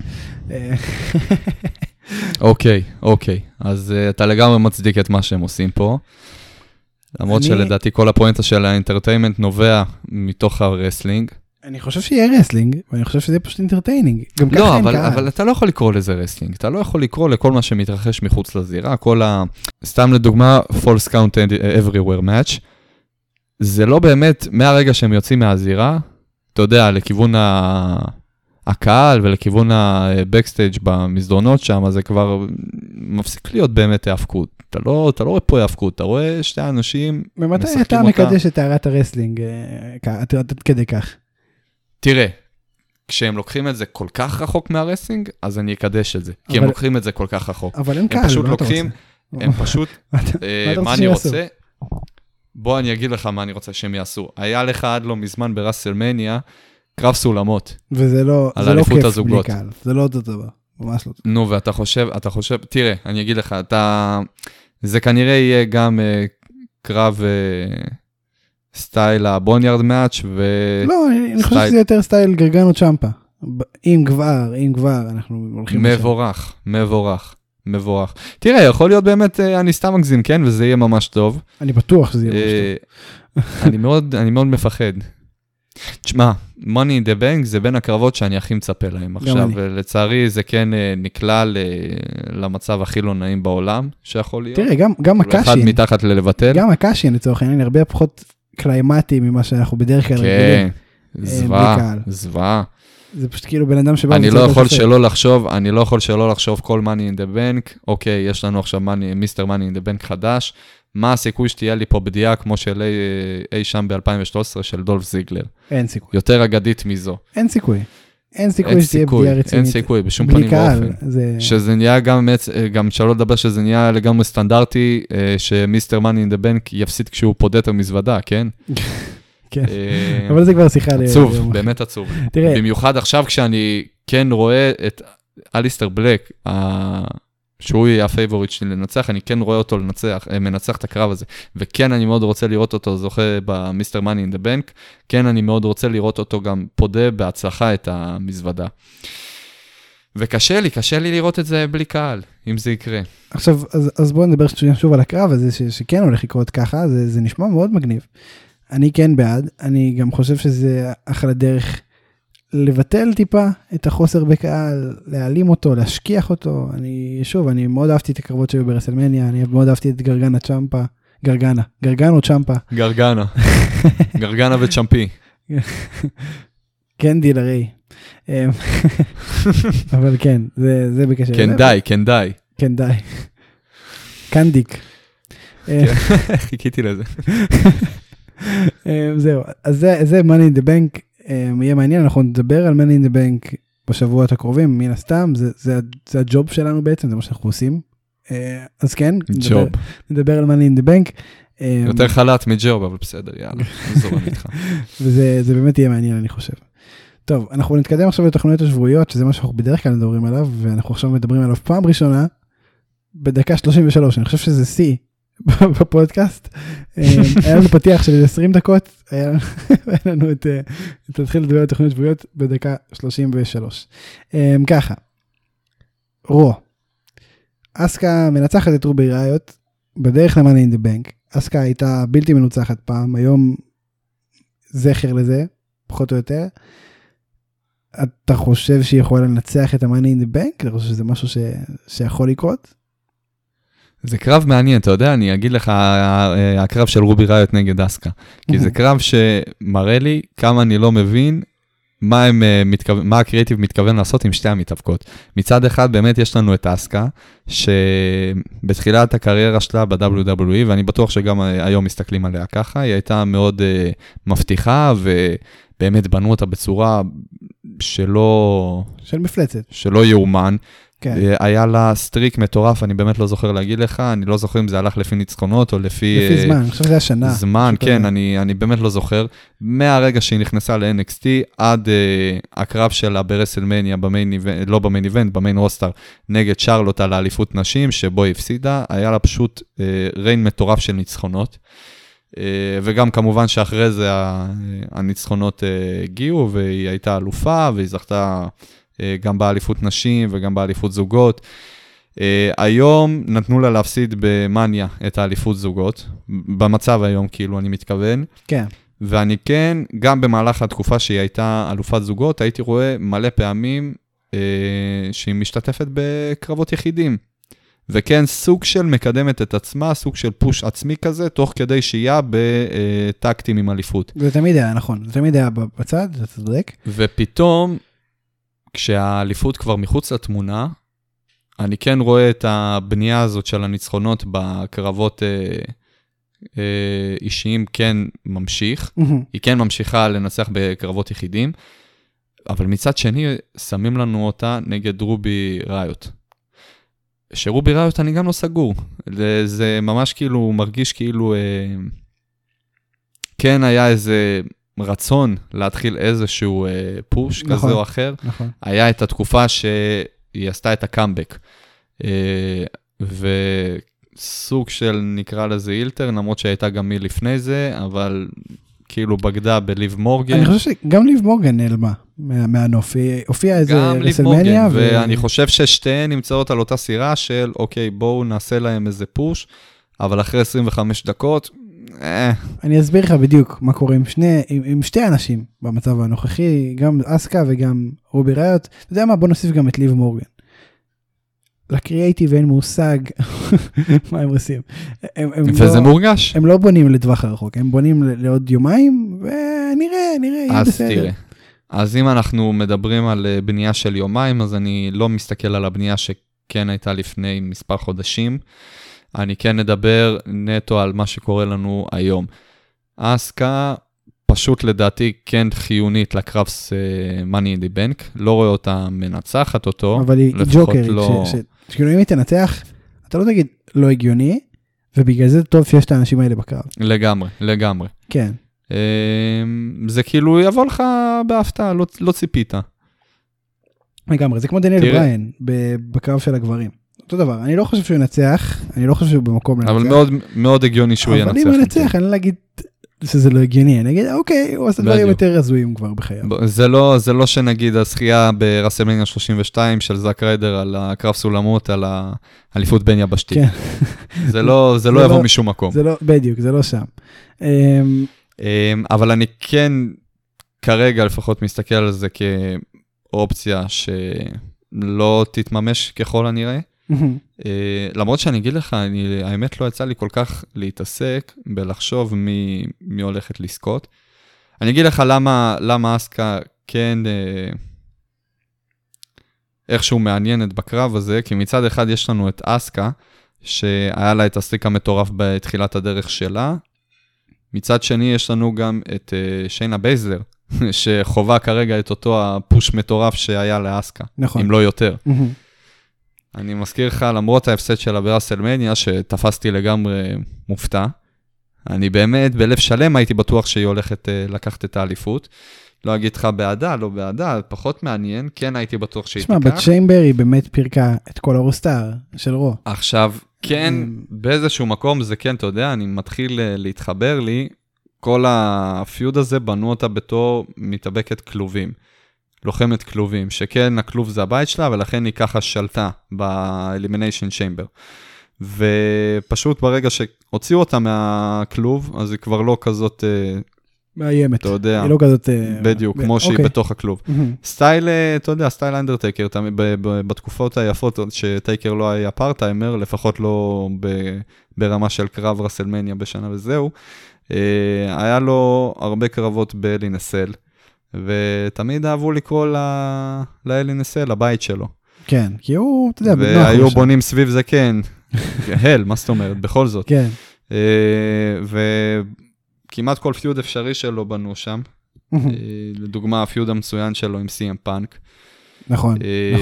אוקיי, אז אתה לגמרי מצדיק את מה שהם עושים פה. למרות שלדעתי כל הפואנטה של האינטרטיימנט נובע מתוך הרסלינג. אני חושב שיהיה רסלינג, ואני חושב שזה פשוט אינטרטיינינג. לא, אבל אתה לא יכול לקרוא לזה רסלינג. אתה לא יכול לקרוא לכל מה שמתרחש מחוץ לזירה. סתם לדוגמה, False Count Everywhere Match. זה לא באמת, מהרגע שהם יוצאים מהזירה, אתה יודע, לכיוון הקהל ולכיוון הבקסטייג' במסדרונות שם, אז זה כבר מפסיק להיות באמת האבקות. אתה לא רואה פה היאבקות, אתה רואה שתי אנשים ממתי אתה מקדש את טהרת הרסלינג, עד כדי כך? תראה, כשהם לוקחים את זה כל כך רחוק מהרסלינג, אז אני אקדש את זה, כי הם לוקחים את זה כל כך רחוק. אבל הם קהל, פשוט לוקחים, הם פשוט, מה אני רוצה? בוא אני אגיד לך מה אני רוצה שהם יעשו. היה לך עד לא מזמן ברסלמניה, קרב סולמות. וזה לא כיף בלי קהל, זה לא אותו דבר, ממש לא. נו, ואתה חושב, תראה, אני אגיד לך, זה כנראה יהיה גם קרב סטייל הבוניארד מאץ' לא, אני חושב שזה יותר סטייל גרגנו צ'מפה. אם כבר, אנחנו הולכים מבורך. תראה, יכול להיות באמת, אני סתם מגזים, כן? וזה יהיה ממש טוב. אני בטוח שזה יהיה ממש טוב. אני מאוד מפחד. תשמע, Money in the Bank זה בין הקרבות שאני הכי מצפה להם עכשיו, ולצערי זה כן נקלל למצב הכי לא נעים בעולם שיכול להיות. תראה, גם הקאשין. אחד מתחת ללבטל. גם הקאשין לצורך העניין, הרבה פחות קליימטי ממה שאנחנו בדרך כלל רגילים. כן, זוועה. זה פשוט כאילו בן אדם שבא... אני לא יכול שלא לחשוב כל Money in the Bank, אוקיי, יש לנו עכשיו מיסטר Money in the Bank חדש, מה הסיכוי שתהיה לי פה בדיעה כמו של אי שם ב-2013 של דולף זיגלר? אין סיכוי. יותר אגדית מזו. אין סיכוי שתהיה בדיעה רצינית. אין סיכוי, בשום פנים ואופן. שזה נהיה גם שלא לדבר שזה נהיה לגמרי סטנדרטי, שמיסטר Money in the Bank יפסיד כשהוא פודה את המזוודה, כן? כן, אבל זה כבר שיחה לי. עצוב, באמת עצוב. במיוחד עכשיו כשאני כן רואה את אליסטר בלק, שהוא יהיה הפייבוריט שלי לנצח, אני כן רואה אותו מנצח את הקרב הזה, וכן אני מאוד רוצה לראות אותו זוכה במיסטר מאני אין דה בנק, כן אני מאוד רוצה לראות אותו גם פודה בהצלחה את המזוודה. וקשה לי לראות את זה בלי קהל, אם זה יקרה. עכשיו, אז בואו נדבר שוב על הקרב הזה, שכן הולך לקרות ככה, זה נשמע מאוד מגניב. אני כן בעד, אני גם חושב שזה אחלה דרך לבטל טיפה את החוסר בקהל, להעלים אותו, להשכיח אותו. אני מאוד אהבתי את הקרבות שהיו ברסלמניה, אני מאוד אהבתי את גרגנו צ'מפה, גרגנה וצ'מפי. כן דילרי. אבל כן, זה בקשר. כן די. קנדיק. חיכיתי לזה. זהו, אז זה Money in the Bank, יהיה מעניין, אנחנו נדבר על Money in the Bank בשבועות הקרובים, מן הסתם, זה הג'וב שלנו בעצם, זה מה שאנחנו עושים, אז כן, נדבר על Money in the Bank. יותר חלט מג'וב, אבל בסדר, יאללה, נזורם איתך. וזה באמת יהיה מעניין, אני חושב. טוב, אנחנו נתקדם עכשיו לתוכניות השבועיות, שזה מה שאנחנו בדרך כלל מדברים עליו, ואנחנו עכשיו מדברים עליו פעם ראשונה, בדקה 33, אני חושב שזה C, בפודקאסט, היה לנו פתיח של 20 דקות, היה לנו את להתחיל לדבר על תוכניות שבועיות בדקה 33. ככה, אסקה מנצחת את רובי ראיות, בדרך למאני אין דה בנק, אסקה הייתה בלתי מנוצחת פעם, היום זכר לזה, פחות או יותר, אתה חושב שהיא יכולה לנצח את המאני אין דה בנק? אתה חושב שזה משהו שיכול לקרות? זה קרב מעניין, אתה יודע, אני אגיד לך, הקרב של רובי ראיות נגד אסקה, כי זה קרב שמראה לי כמה אני לא מבין מה הקריאטיב מתכוון לעשות עם שתי המתאבקות. מצד אחד באמת יש לנו את אסקה, שבתחילת הקריירה שלה ב-WWE, ואני בטוח שגם היום מסתכלים עליה ככה, היא הייתה מאוד מבטיחה, ובאמת בנו אותה בצורה של מפלצת. שלא יאומן. היה לה סטריק מטורף, אני באמת לא זוכר להגיד לך, אני לא זוכר אם זה הלך לפי ניצחונות או לפי זמן, אני חושב שזה השנה. זמן, כן, אני באמת לא זוכר. מהרגע שהיא נכנסה ל-NXT, עד הקרב שלה ברסלמניה, לא במיין איבנט, במיין רוסטר, נגד שרלוט על האליפות נשים, שבו היא הפסידה, היה לה פשוט ריין מטורף של ניצחונות. וגם כמובן שאחרי זה הניצחונות הגיעו, והיא הייתה אלופה, והיא זכתה גם באליפות נשים וגם באליפות זוגות. היום נתנו לה להפסיד במניה את האליפות זוגות, במצב היום כאילו אני מתכוון. כן. ואני כן, גם במהלך התקופה שהיא הייתה אלופת זוגות, הייתי רואה מלא פעמים שהיא משתתפת בקרבות יחידים. וכן, סוג של מקדמת את עצמה, סוג של פוש עצמי כזה, תוך כדי שהיא בטקטים עם אליפות. זה תמיד היה, נכון. זה תמיד היה בצד, אתה צודק. ופתאום, כשהאליפות כבר מחוץ לתמונה, אני כן רואה את הבנייה הזאת של הניצחונות בקרבות אישיים כן ממשיך, היא כן ממשיכה לנצח בקרבות יחידים, אבל מצד שני שמים לנו אותה נגד רובי ראיות. שרובי ראיות אני גם לא סגור, זה ממש כאילו מרגיש כאילו כן היה איזה רצון להתחיל איזשהו פוש נכון, כזה או אחר, נכון. היה את התקופה שהיא עשתה את הקאמבק, וסוג של נקרא לזה אילטר, למרות שהייתה גם מי לפני זה, אבל כאילו בגדה בליב מורגן. אני חושב שגם ליב מורגן נעלמה מהנוף, הופיעה איזה רסלמניה. ואני חושב ששתיהן נמצאות על אותה סירה של, אוקיי, בואו נעשה להם איזה פוש, אבל אחרי 25 דקות, אני אסביר לך בדיוק מה קורה עם שתי אנשים במצב הנוכחי, גם אסקה וגם רובי ראיות. אתה יודע מה? בוא נוסיף גם את ליב מורגן. לקריאייטיב אין מושג מה הם עושים. וזה מורגש. הם לא בונים לטווח הרחוק, הם בונים לעוד יומיים, ונראה, יהיה בסדר. תראה. אז אם אנחנו מדברים על בנייה של יומיים, אז אני לא מסתכל על הבנייה שכן הייתה לפני מספר חודשים, אני כן נדבר נטו על מה שקורה לנו היום. אסקה פשוט לדעתי כן חיונית לקרבס Money in the Bank, לא רואה אותה מנצחת אותו. אבל היא ג'וקרית, שכאילו אם היא תנצח, אתה לא תגיד לא הגיוני, ובגלל זה טוב שיש את האנשים האלה בקרב. לגמרי. כן. זה כאילו יבוא לך בהפתעה, לא ציפית. לגמרי, זה כמו דניאל בריין בקרב של הגברים. אותו דבר, אני לא חושב שהוא ינצח, אני לא חושב שהוא במקום לנצח. אבל מאוד, מאוד הגיוני שהוא ינצח. אבל אם הוא ינצח, אני לא אגיד שזה לא הגיוני, אני אגיד, אוקיי, הוא עושה דברים יותר רזויים כבר בחייו. זה לא שנגיד הזכייה ברסלמניה 32 של זאק ריידר על הקרב סולמות, על האליפות בין יבשתית. זה לא יבוא משום מקום. בדיוק, זה לא שם. אבל אני כן כרגע לפחות מסתכל על זה כאופציה שלא תתממש ככל הנראה. למרות שאני אגיד לך, האמת לא יצא לי כל כך להתעסק בלחשוב מי הולכת לזכות. אני אגיד לך למה אסקה כן איכשהו מעניינת בקרב הזה, כי מצד אחד יש לנו את אסקה, שהיה לה את הסטריק המטורף בתחילת הדרך שלה, מצד שני יש לנו גם את שיינה בייזלר, שחובה כרגע את אותו הפוש מטורף שהיה לאסקה, נכון. אם לא יותר. אני מזכיר לך, למרות ההפסד שלה ברסלמניה, שתפסתי לגמרי מופתע, אני באמת בלב שלם הייתי בטוח שהיא הולכת לקחת את האליפות. לא אגיד לך בעדה, לא בעדה, פחות מעניין, כן הייתי בטוח שהיא תיקח. תשמע, בת צ'יימבר היא באמת פירקה את כל הרוסטאר של רו. עכשיו, כן, באיזשהו מקום זה כן, אתה יודע, אני מתחיל להתחבר לי, כל הפיוד הזה בנו אותה בתור מתאבקת כלובים. לוחמת כלובים, שכן הכלוב זה הבית שלה, ולכן היא ככה שלטה ב-Elimination Chamber. ופשוט ברגע שהוציאו אותה מהכלוב, אז היא כבר לא כזאת מאיימת. אתה יודע. היא לא כזאת בדיוק, כמו שהיא בתוך הכלוב. סטייל, אתה יודע, סטייל אנדרטייקר, בתקופות היפות שטייקר לא היה פארטיימר, לפחות לא ברמה של קרב רסלמניה בשנה וזהו, היה לו הרבה קרבות באלינסל. ותמיד אהבו לקרוא לאלינסל, הבית שלו. כן, כי הוא, אתה יודע, והיו בונים סביב זה, כן. הל, מה זאת אומרת, בכל זאת. כן. וכמעט כל פיוד אפשרי שלו בנו שם. לדוגמה, הפיוד המצוין שלו עם CM פאנק. נכון.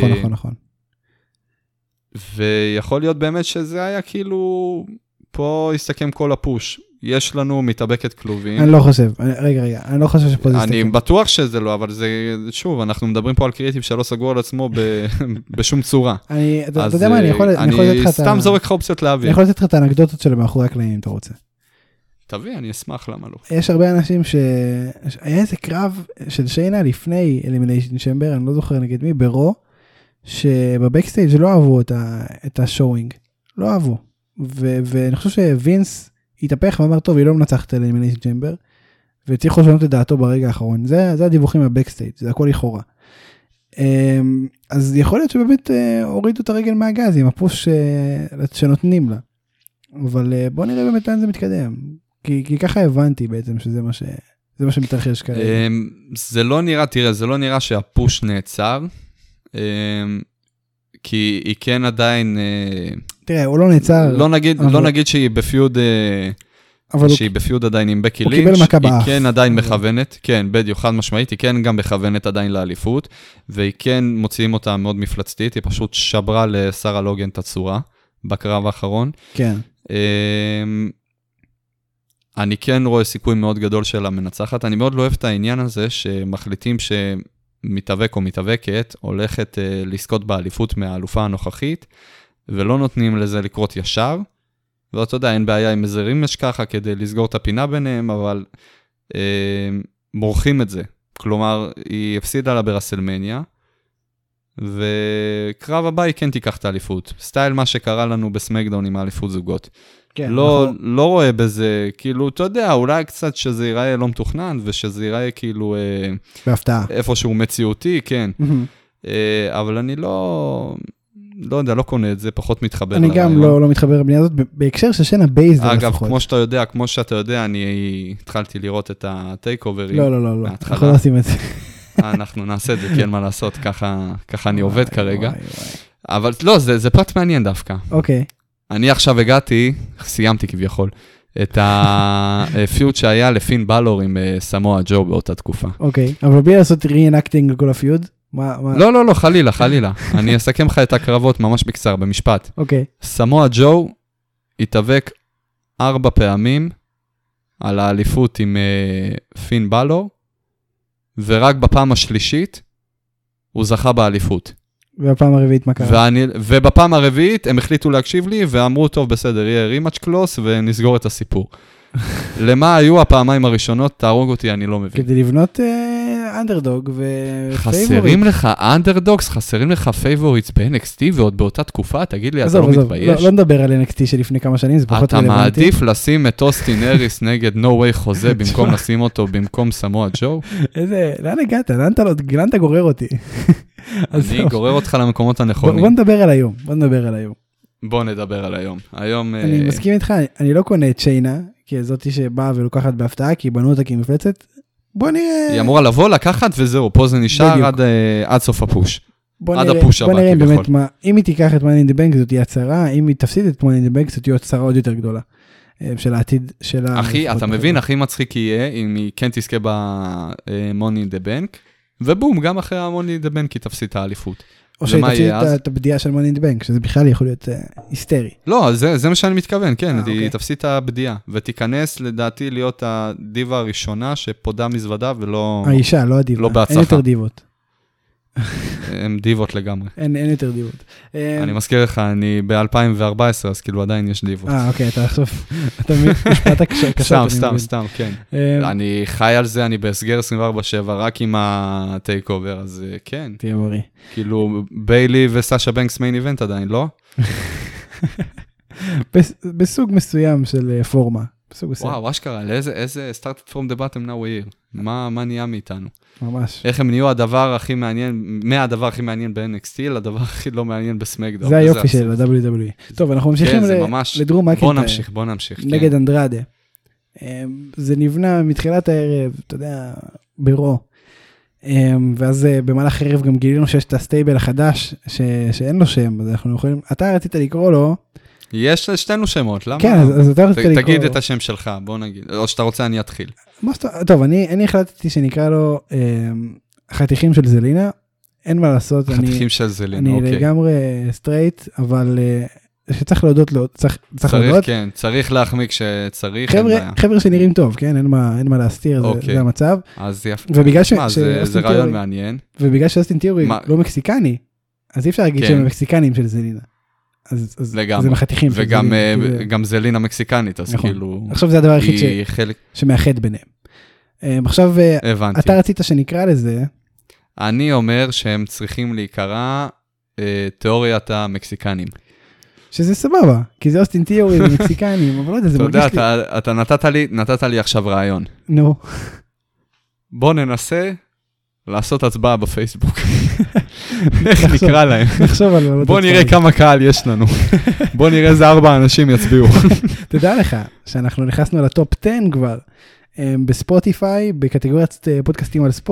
ויכול להיות באמת שזה היה כאילו, פה יסתכם כל הפוש. יש לנו מתאבקת כלובים. אני לא חושב, רגע, אני לא חושב שפה זה יסתכל. אני בטוח שזה לא, אבל זה, שוב, אנחנו מדברים פה על קריאיטיב שלא סגור על עצמו בשום צורה. אתה יודע מה, אני יכול לתת לך אני סתם זורק לך אופציות להביא. אני יכול לתת לך את האנקדוטות שלו מאחורי הקלעים, אם אתה רוצה. תביא, אני אשמח, למה לא? יש הרבה אנשים היה איזה קרב של שיינה לפני Elimination Chamber, אני לא זוכר נגד מי, ברו, שבבקסטייג' לא אהבו את השואינג. לא אהבו. ואני חושב שווינס התהפך ואמר, טוב, היא לא מנצחת את Elimination Chamber, וצריך לשנות את דעתו ברגע האחרון. זה הדיווחים מהבקסטייג', זה הכל לכאורה. אז יכול להיות שבאמת הורידו את הרגל מהגז עם הפוש שנותנים לה. אבל בוא נראה באמת לאן זה מתקדם. כי ככה הבנתי בעצם שזה מה שמתרחש כרגע. זה לא נראה, תראה, זה לא נראה שהפוש נעצר, כי היא כן עדיין... תראה, הוא לא נעצר. לא נגיד שהיא בפיוד... שהיא בפיוד עדיין עם בקי לינץ', היא כן עדיין מכוונת, כן, בדיוק, חד משמעית, היא כן גם מכוונת עדיין לאליפות, והיא כן מוציאים אותה מאוד מפלצתית, היא פשוט שברה לשרה לוגן את הצורה, בקרב האחרון. כן. אני כן רואה סיכוי מאוד גדול של המנצחת, אני מאוד לא אוהב את העניין הזה, שמחליטים שמתאבק או מתאבקת, הולכת לזכות באליפות מהאלופה הנוכחית, ולא נותנים לזה לקרות ישר, ואתה יודע, אין בעיה עם איזה רימש ככה, כדי לסגור את הפינה ביניהם, אבל מורחים את זה. כלומר, היא הפסידה לה ברסלמניה, וקרב הבא היא כן תיקח את האליפות. סטייל מה שקרה לנו בסמקדאון עם האליפות זוגות. כן, לא רואה בזה, כאילו, אתה יודע, אולי קצת שזה ייראה לא מתוכנן, ושזה ייראה כאילו... בהפתעה. איפשהו מציאותי, כן. אבל אני לא יודע, לא קונה את זה, פחות מתחבר. אני גם לא מתחבר לבנייה הזאת, בהקשר של שנה בייס. אגב, כמו שאתה יודע, אני התחלתי לראות את הטייק אוברים. לא, אנחנו לא עושים את זה. אנחנו נעשה את זה, כי אין מה לעשות, ככה אני עובד כרגע. אבל לא, זה פרט מעניין דווקא. אוקיי. אני עכשיו סיימתי כביכול, את הפיוט שהיה לפין בלור עם סמואה ג'ו באותה תקופה. אוקיי, אבל בלי לעשות רי-אנקטינג לכל הפיוד? לא, חלילה. אני אסכם לך את הקרבות ממש בקצר, במשפט. אוקיי. סמואה ג'ו התאבק 4 פעמים על האליפות עם פין בלור, ורק בפעם השלישית הוא זכה באליפות. ובפעם הרביעית מה קרה? ובפעם הרביעית הם החליטו להקשיב לי, ואמרו, טוב, בסדר, יהיה רימאץ' קלוס, ונסגור את הסיפור. למה היו הפעמיים הראשונות? תהרוג אותי, אני לא מבין. כדי לבנות אנדרדוג ופייבוריט. חסרים לך אנדרדוגס, חסרים לך פייבוריטס ב-NXT, ועוד באותה תקופה, תגיד לי, אתה לא מתבייש? לא נדבר על NXT שלפני כמה שנים, זה פחות רלוונטי. אתה מעדיף לשים את אוסטין אריס נגד No Way חוזה, במקום לשים אותו במקום סמואה ג'ו? לאן הגעת? לאן אתה גורר אותי? אני גורר אותך למקומות הנכונים. בוא נדבר על היום. בוא נדבר על היום. אני מסכים איתך, אני לא קונה את שיינה, כי זאתי שבאה ולוקחת בהפתעה, כי בנו אותה כמפלצת. בוא נראה... היא אמורה לבוא, לקחת וזהו, פה זה נשאר עד סוף הפוש. עד הפוש הבא. בוא נראה באמת מה, אם היא תיקח את Money in the Bank, זאת תהיה הצהרה, אם היא תפסיד את Money in the Bank, זאת תהיה הצהרה עוד יותר גדולה. של העתיד של ה... אחי, אתה מבין, הכי מצחיק יהיה, אם היא כן תזכה ב-Money in the Bank, ובום, גם אחרי ה-Money in the Bank היא תפסיד את האליפות. או שהיא תפסיד את הבדיעה של Money in the Bank, שזה בכלל יכול להיות היסטרי. לא, זה מה שאני מתכוון, כן, היא תפסיד את הבדיעה, ותיכנס לדעתי להיות הדיבה הראשונה שפודה מזוודה ולא... האישה, לא הדיבה. לא בהצלחה. אין יותר דיבות. הם דיבות לגמרי. אין יותר דיבות. אני מזכיר לך, אני ב-2014, אז כאילו עדיין יש דיבות. אוקיי, אתה עכשיו, אתה משפט הקשה. סתם, כן. אני חי על זה, אני בהסגר 24/7, רק עם הטייק אובר, אז כן. תהיה בריא. כאילו, ביילי וסאשה בנקס מיין איבנט עדיין, לא? בסוג מסוים של פורמה. וואו, אשכרה, איזה started from the bottom now we're here. מה נהיה מאיתנו? ממש. איך הם נהיו הדבר הכי מעניין, מהדבר הכי מעניין ב-NXT, לדבר הכי לא מעניין בסמקדאון. זה היופי של ה-WWE. טוב, אנחנו ממשיכים לדרום מקינטייר. בוא נמשיך. נגד אנדרדה. זה נבנה מתחילת הערב, אתה יודע, ברו. ואז במהלך הערב גם גילינו שיש את הסטייבל החדש, שאין לו שם, אז אנחנו יכולים, אתה רצית לקרוא לו, יש שתינו שמות, למה? כן, אז אתה רוצה לקרוא... תגיד את השם שלך, בוא נגיד. או שאתה רוצה, אני אתחיל. טוב, אני החלטתי שנקרא לו חתיכים של זלינה. אין מה לעשות. חתיכים של זלינה, אוקיי. אני לגמרי סטרייט, אבל שצריך להודות לו, צריך להודות. כן, צריך להחמיא כשצריך. חבר'ה שנראים טוב, כן? אין מה להסתיר, זה המצב. אז יפה. זה רעיון מעניין. ובגלל שאוסטין תיאורי לא מקסיקני, אז אי אפשר להגיד שהם מקסיקנים של זלינה. אז זה מחתיכים. וגם זלינה מקסיקנית, אז כאילו... עכשיו זה הדבר היחיד שמאחד ביניהם. עכשיו, אתה רצית שנקרא לזה... אני אומר שהם צריכים להיקרא תיאוריית המקסיקנים. שזה סבבה, כי זה אוסטין תיאורי, זה מקסיקנים, אבל לא יודע, זה מרגיש לי... אתה יודע, אתה נתת לי עכשיו רעיון. נו. בוא ננסה לעשות הצבעה בפייסבוק. איך נקרא להם? בוא נראה כמה קהל יש לנו. בוא נראה איזה 4 אנשים יצביעו. תדע לך שאנחנו נכנסנו לטופ 10 כבר, בספוטיפיי, בקטגוריית פודקאסטים על ספורט.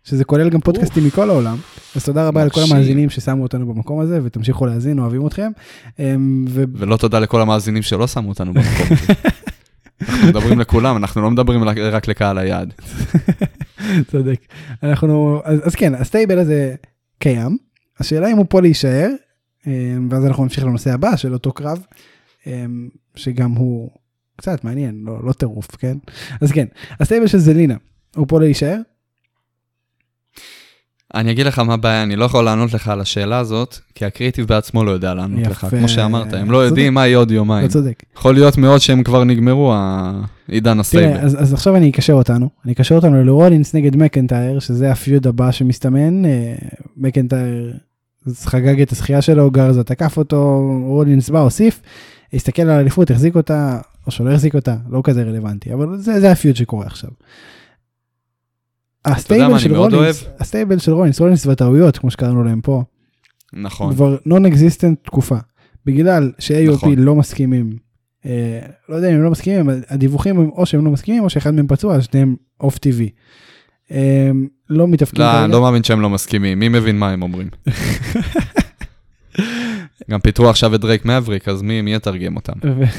שזה כולל גם פודקאסטים מכל העולם. אז תודה רבה לכל המאזינים ששמו אותנו במקום הזה, ותמשיכו להאזין, אוהבים אתכם. ולא תודה לכל המאזינים שלא שמו אותנו במקום הזה. אנחנו מדברים לכולם, אנחנו לא מדברים רק לקהל היעד. צודק. אז כן, הסטייבל הזה קיים. השאלה אם הוא פה להישאר, ואז אנחנו נמשיך לנושא הבא של אותו קרב, שגם הוא קצת מעניין, לא טירוף, כן? אז כן, הסטייבל של זלינה, הוא פה להישאר? אני אגיד לך מה הבעיה, אני לא יכול לענות לך על השאלה הזאת, כי הקריאיטיב בעצמו לא יודע לענות לך, כמו שאמרת, הם לא יודעים מה יהיה עוד יומיים. יכול להיות מאוד שהם כבר נגמרו, העידן הסטייבל. תראה, אז עכשיו אני אקשר אותנו לרולינס נגד מקנטייר, שזה הפיוד הבא שמסתמן, מקנטייר חגג את הזכייה שלו, גרזה תקף אותו, רולינס בא, הוסיף, הסתכל על האליפות, החזיק אותה, או שלא החזיק אותה, לא כזה רלוונטי, אבל זה הפיוד שקורה עכשיו. הסטייבל של רולינס והטעויות, כמו שקראנו להם פה, נכון. כבר non-existent תקופה, בגלל ש-AOP לא מסכימים, לא יודע אם הם לא מסכימים, הדיווחים הם או שהם לא מסכימים, או שאחד מהם פצוע, אז שניהם אוף טבעי. לא מתפקים. לא מאמין שהם לא מסכימים, מי מבין מה הם אומרים? גם פיתרו עכשיו את דרייק מבריק, אז מי יתרגם אותם?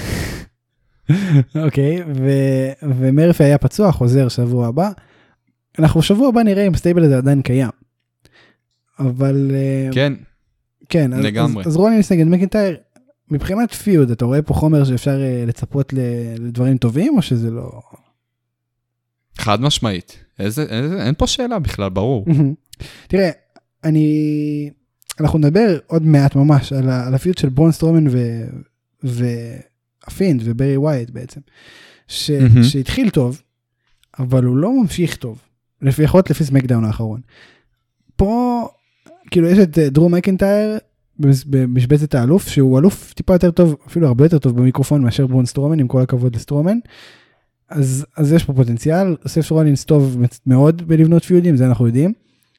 אוקיי, ומרפי היה פצוע, חוזר שבוע הבא, אנחנו שבוע הבא נראה אם הסטייבל הזה עדיין קיים. אבל... כן, לגמרי. אז רולינס נגד מקנטייר, מבחינת פיוד, אתה רואה פה חומר שאפשר לצפות לדברים טובים, או שזה לא... חד משמעית. אין פה שאלה בכלל, ברור. תראה, אנחנו נדבר עוד מעט ממש על הפיוד של ברון סטרומן והפינד וברי ווייט בעצם, שהתחיל טוב, אבל הוא לא ממשיך טוב. לפחות לפי סמקדאון האחרון. פה, כאילו, יש את דרו מקנטייר, במשבצת האלוף, שהוא אלוף טיפה יותר טוב, אפילו הרבה יותר טוב במיקרופון, מאשר ברון סטרומן, עם כל הכבוד לסטרומן. אז יש פה פוטנציאל, סף רולינס טוב מאוד בלבנות פיודים, זה אנחנו יודעים.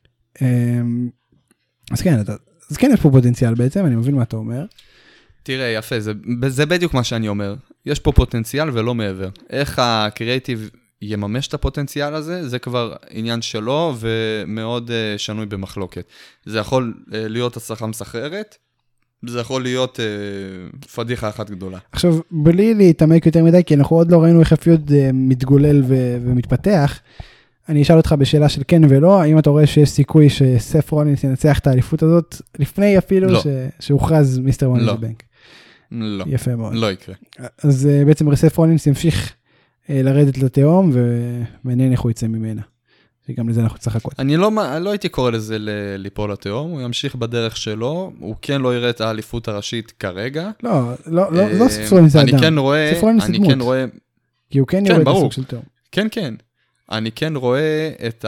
אז כן, יש פה פוטנציאל בעצם, אני מבין מה אתה אומר. תראה, יפה, זה בדיוק מה שאני אומר. יש פה פוטנציאל ולא מעבר. איך הקריאיטיב יממש את הפוטנציאל הזה, זה כבר עניין שלו, ומאוד שנוי במחלוקת. זה יכול להיות הצלחה מסחררת, זה יכול להיות פדיחה אחת גדולה. עכשיו, בלי להתעמק יותר מדי, כי אנחנו עוד לא ראינו איך הפיוד מתגולל ומתפתח, אני אשאל אותך בשאלה של כן ולא, האם אתה רואה שיש סיכוי שסף רולינס ינצח את האליפות הזאת, לפני אפילו שהוכרז מיסטר וואן לבנק? לא. יפה מאוד. לא יקרה. אז בעצם סף רולינס ימשיך לרדת לתהום, ומעניין איך הוא יצא ממנה. שגם לזה אנחנו צריך לחכות. אני לא הייתי קורא לזה ליפול לתהום, הוא ימשיך בדרך שלו, הוא כן לא יראה את האליפות הראשית כרגע. לא סף רולינס האדם. אני כן רואה... כי הוא כן יורד בסוג של תהום. כן. אני כן רואה את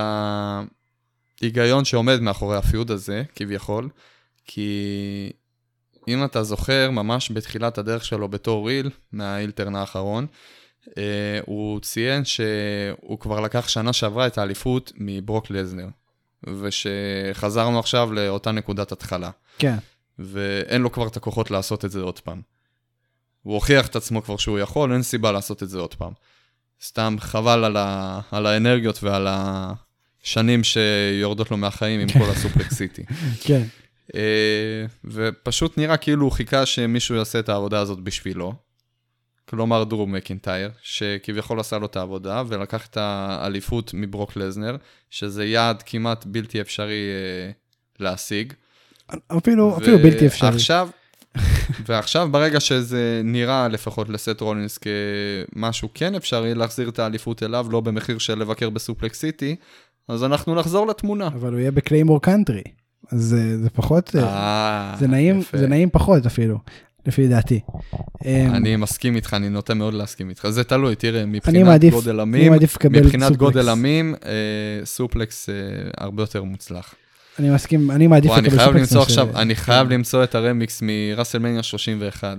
ההיגיון שעומד מאחורי הפיוד הזה, כביכול, כי אם אתה זוכר, ממש בתחילת הדרך שלו בתור ריל, מהאילטרן האחרון, הוא ציין שהוא כבר לקח שנה שעברה את האליפות מברוק לזנר, ושחזרנו עכשיו לאותה נקודת התחלה. כן. ואין לו כבר את הכוחות לעשות את זה עוד פעם. הוא הוכיח את עצמו כבר שהוא יכול, אין סיבה לעשות את זה עוד פעם. סתם חבל על האנרגיות ועל השנים שיורדות לו מהחיים עם כל הסופלקסיטי. כן. ופשוט נראה כאילו הוא חיכה שמישהו יעשה את העבודה הזאת בשבילו. כלומר דרו מקנטייר, שכביכול עשה לו את העבודה, ולקח את האליפות מברוק לזנר, שזה יעד כמעט בלתי אפשרי להשיג. אפילו בלתי אפשרי. ועכשיו ברגע שזה נראה לפחות לסט רולינס כמשהו כן אפשרי להחזיר את האליפות אליו, לא במחיר של לבקר בסופלקסיטי, אז אנחנו נחזור לתמונה. אבל הוא יהיה בקליימור קאנטרי, אז זה פחות, זה נעים פחות אפילו. לפי דעתי. אני מסכים איתך, אני נוטה מאוד להסכים איתך. זה תלוי, תראה, מבחינת גודל עמים, סופלקס הרבה יותר מוצלח. אני מסכים, אני מעדיף לקבל סופלקס. אני חייב למצוא את הרמיקס מרסלמניה 31,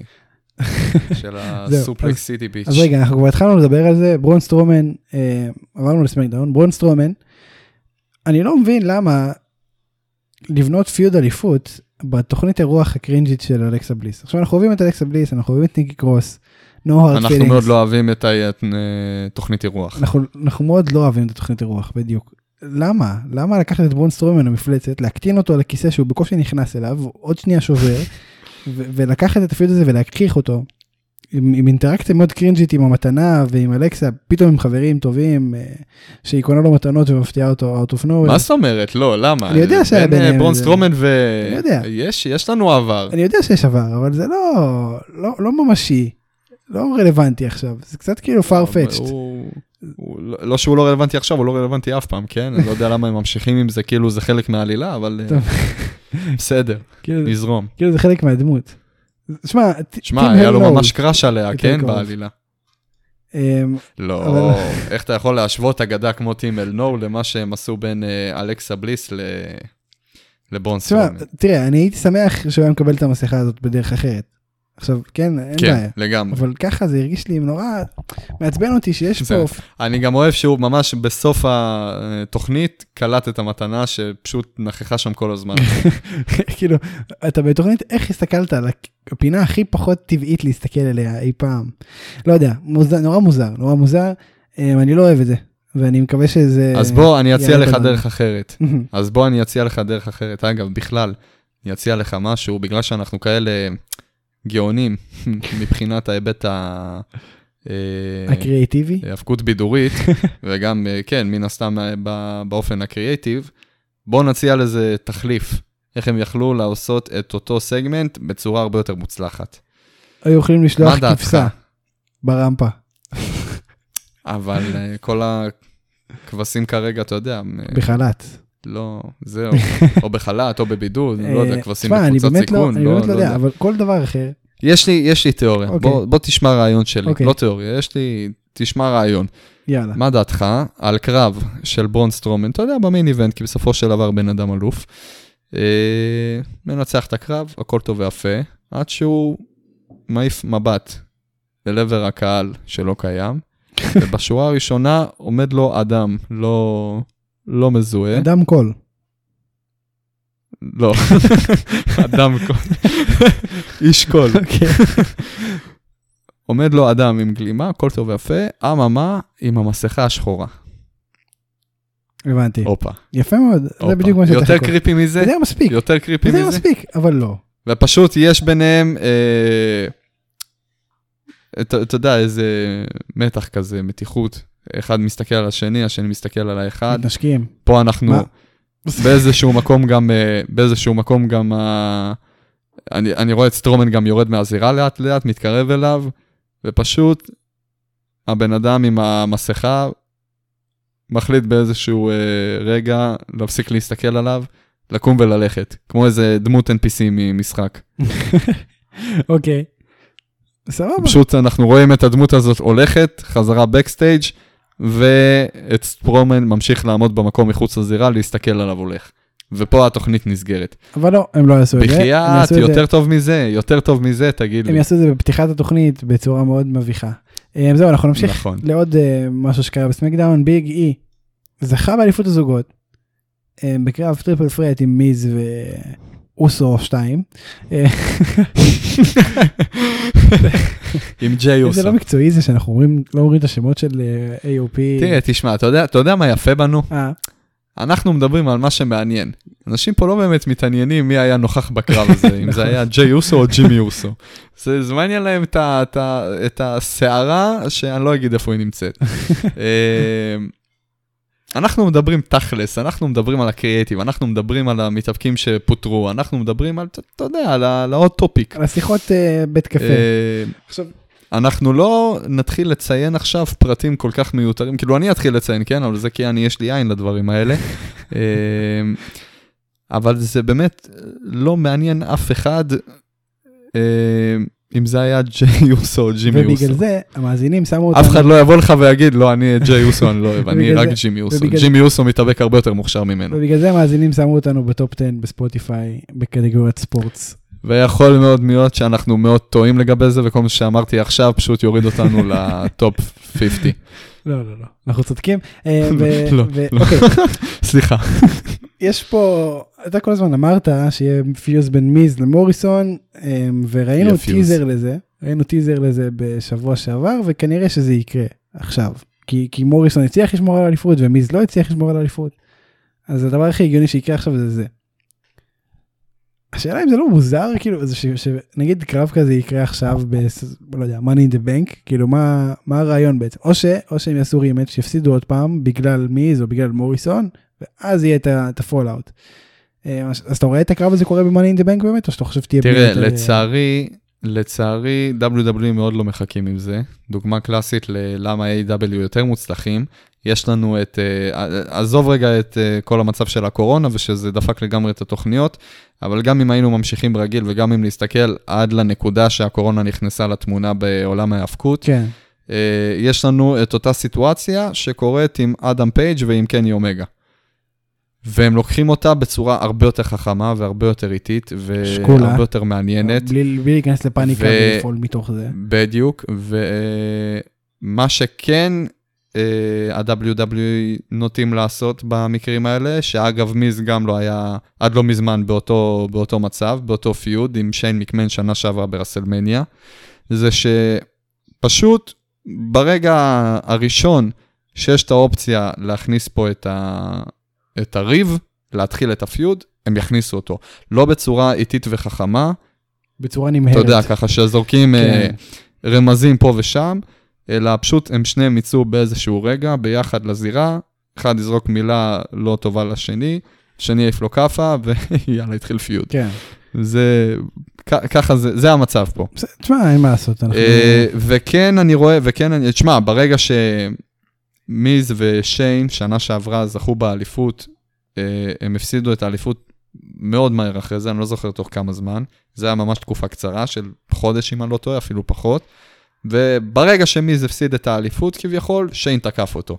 של הסופלקס סיטי ביץ'. אז רגע, אנחנו כבר התחלנו לדבר על זה, ברון סטרומן, עברנו לסמקדאון, ברון סטרומן, אני לא מבין למה לבנות פיוד אליפות, בתוכנית הרוח הקרינג'ית של אלכסה בליס. עכשיו אנחנו אוהבים את אלכסה בליס, אנחנו אוהבים את ניקי קרוס, אנחנו מאוד לא אוהבים את תוכנית הרוח. אנחנו מאוד לא אוהבים את תוכנית הרוח, בדיוק. למה? למה לקחת את ברון סטרומן המפלצת, להקטין אותו לכיסא שהוא בקושי נכנס אליו, עוד שנייה שובר, ולקחת את הפיוט הזה ולהכריח אותו, עם אינטראקציה מאוד קרינג'ית עם המתנה ועם אלכסה, פתאום עם חברים טובים, שהיא קונה לו מתנות ומפתיעה אותו out of nowhere. מה זאת אומרת? לא, למה? אני יודע שהיה ביניהם. ברון סטרומן אני יודע. יש לנו עבר. אני יודע שיש עבר, אבל זה לא ממשי, לא רלוונטי עכשיו, זה קצת כאילו farfetched. לא שהוא לא רלוונטי עכשיו, הוא לא רלוונטי אף פעם, כן? אני לא יודע למה הם ממשיכים עם זה, כאילו זה חלק מהעלילה, אבל בסדר, נזרום. כאילו זה חלק מהדמות. שמע, היה לו ממש קראש עליה, כן? בעלילה. לא, איך אתה יכול להשוות אגדה כמו טים אלנו למה שהם עשו בין אלכסה בליס לברון סטרומן? תראה, אני הייתי שמח שהוא היה מקבל את המסכה הזאת בדרך אחרת. עכשיו, כן, אין בעיה. כן, לגמרי. אבל ככה זה הרגיש לי נורא, מעצבן אותי שיש פה... אני גם אוהב שהוא ממש בסוף התוכנית קלט את המתנה שפשוט נכחה שם כל הזמן. כאילו, אתה בתוכנית, איך הסתכלת על הפינה הכי פחות טבעית להסתכל אליה אי פעם? לא יודע, נורא מוזר, אני לא אוהב את זה, ואני מקווה שזה... אז בוא, אני אציע לך דרך אחרת. אגב, בכלל, אני אציע לך משהו, בגלל שאנחנו כאלה... גאונים מבחינת ההיבט הקריאטיבי, ההפקות בידורית, וגם, כן, מן הסתם באופן הקריאטיב, בואו נציע לזה תחליף, איך הם יכלו לעשות את אותו סגמנט בצורה הרבה יותר מוצלחת. היו יכולים לשלוח כבשה ברמפה. אבל כל הכבשים כרגע, אתה יודע, בחלט. לא, זהו, או בחלט, או בבידוד, לא יודע, כבשים בקבוצת סיכון. אני באמת לא יודע, אבל כל דבר אחר. יש לי תיאוריה, בוא תשמע רעיון שלי, לא תיאוריה, תשמע רעיון. יאללה. מה דעתך על קרב של ברון סטרומן, אתה יודע, במיין איבנט, כי בסופו של דבר בן אדם אלוף, מנצח את הקרב, הכל טוב ויפה, עד שהוא מעיף מבט לעבר הקהל שלא קיים, ובשורה הראשונה עומד לו אדם, לא מזוהה. אדם קול. לא. אדם קול. איש קול. עומד לו אדם עם גלימה, כל טוב ויפה, אממה עם המסכה השחורה. הבנתי. אופה. יפה מאוד. זה בדיוק מה שאתה חכה. יותר קריפי מזה? זה מספיק. יותר קריפי מזה? זה מספיק, אבל לא. ופשוט יש ביניהם, אתה יודע, איזה מתח כזה, מתיחות. אחד מסתכל על השני, השני מסתכל על האחד. מתנשקים. פה אנחנו באיזשהו מקום גם, אני רואה את סטרומן גם יורד מהזירה לאט לאט, מתקרב אליו, ופשוט הבן אדם עם המסכה מחליט באיזשהו רגע להפסיק להסתכל עליו, לקום וללכת, כמו איזה דמות NPC ממשחק. אוקיי. סבבה. פשוט אנחנו רואים את הדמות הזאת הולכת, חזרה בקסטייג' ואת סטרומן ממשיך לעמוד במקום מחוץ לזירה, להסתכל עליו הולך. ופה התוכנית נסגרת. אבל לא, הם לא יעשו את זה. בחייאת, יותר טוב מזה, תגיד לי. הם יעשו את זה בפתיחת התוכנית בצורה מאוד מביכה. זהו, אנחנו נמשיך לעוד משהו שקרה בסמקדאון, ביג אי. זכה באליפות הזוגות, בקרב טריפל פרט עם מיז ואוסו 2. עם ג'יי אוסו. זה לא מקצועי זה שאנחנו לא אומרים את השמות של AOP. תראה, תשמע, אתה יודע מה יפה בנו? אנחנו מדברים על מה שמעניין. אנשים פה לא באמת מתעניינים מי היה נוכח בקרב הזה, אם זה היה ג'יי אוסו או ג'ימי אוסו. זה מעניין להם את השערה, שאני לא אגיד איפה היא נמצאת. אנחנו מדברים תכלס, אנחנו מדברים על הקריאטיב, אנחנו מדברים על המתאבקים שפוטרו, אנחנו מדברים על, אתה יודע, על העוד טופיק. על השיחות בית קפה. עכשיו... אנחנו לא נתחיל לציין עכשיו פרטים כל כך מיותרים, כאילו אני אתחיל לציין, כן, אבל זה כי יש לי עין לדברים האלה. אבל זה באמת לא מעניין אף אחד, אם זה היה ג'יי אוסו או ג'ימי אוסו. ובגלל זה המאזינים שמו אותנו... אף אחד לא יבוא לך ויגיד, לא, אני ג'יי אוסו, אני לא אוהב, אני רק ג'ימי אוסו. ג'ימי אוסו מתאבק הרבה יותר מוכשר ממנו. ובגלל זה המאזינים שמו אותנו בטופ 10 בספוטיפיי, בקטגוריית ספורטס. ויכול מאוד להיות שאנחנו מאוד טועים לגבי זה, וכל מה שאמרתי עכשיו פשוט יוריד אותנו לטופ 50. לא, אנחנו צודקים. לא. סליחה. יש פה, אתה כל הזמן אמרת שיהיה פיוז בין מיז למוריסון, וראינו טיזר לזה בשבוע שעבר, וכנראה שזה יקרה עכשיו. כי מוריסון הצליח לשמור על האליפות, ומיז לא הצליח לשמור על האליפות. אז הדבר הכי הגיוני שיקרה עכשיו זה. השאלה אם זה לא מוזר, כאילו, שנגיד קרב כזה יקרה עכשיו לא יודע, money in the bank, כאילו, מה הרעיון בעצם? או שהם יעשו רימץ' שיפסידו עוד פעם, בגלל מיז או בגלל מוריסון, ואז יהיה את הפולאוט. אז אתה רואה את הקרב הזה קורה ב-money in the bank באמת, או שאתה חושב תהיה... תראה, לצערי, WWE מאוד לא מחכים עם זה. דוגמה קלאסית ללמה A.W. יותר מוצלחים. יש לנו עזוב רגע את כל המצב של הקורונה, ושזה דפק לגמרי את התוכניות, אבל גם אם היינו ממשיכים ברגיל, וגם אם נסתכל עד לנקודה שהקורונה נכנסה לתמונה בעולם ההפקות, כן. יש לנו את אותה סיטואציה שקורית עם אדם פייג' ועם קני אומגה. והם לוקחים אותה בצורה הרבה יותר חכמה, והרבה יותר איטית, והרבה יותר מעניינת. בלי להיכנס לפאניקה ולפעול מתוך זה. בדיוק, ומה שכן ה-WWE נוטים לעשות במקרים האלה, שאגב מיז גם לא היה, עד לא מזמן באותו מצב, באותו פיוד, עם שיין מקמן שנה שעברה ברסלמניה, זה שפשוט ברגע הראשון שיש את האופציה להכניס פה את הריב, להתחיל את הפיוד, הם יכניסו אותו. לא בצורה איטית וחכמה, בצורה נמהרת. אתה יודע, ככה שזורקים רמזים פה ושם, אלא פשוט הם שניהם יצאו באיזשהו רגע, ביחד לזירה, אחד יזרוק מילה לא טובה לשני, שני יעיף לו כפה, ויאללה, התחיל פיוד. כן. ככה זה המצב פה. תשמע, אין מה לעשות. וכן אני רואה, תשמע, ברגע שמיז ושיין, שנה שעברה, זכו באליפות, הם הפסידו את האליפות מאוד מהר אחרי זה, אני לא זוכר תוך כמה זמן, זה היה ממש תקופה קצרה, של חודש אם אני לא טועה, אפילו פחות, וברגע שמיז הפסיד את האליפות כביכול, שיין תקף אותו.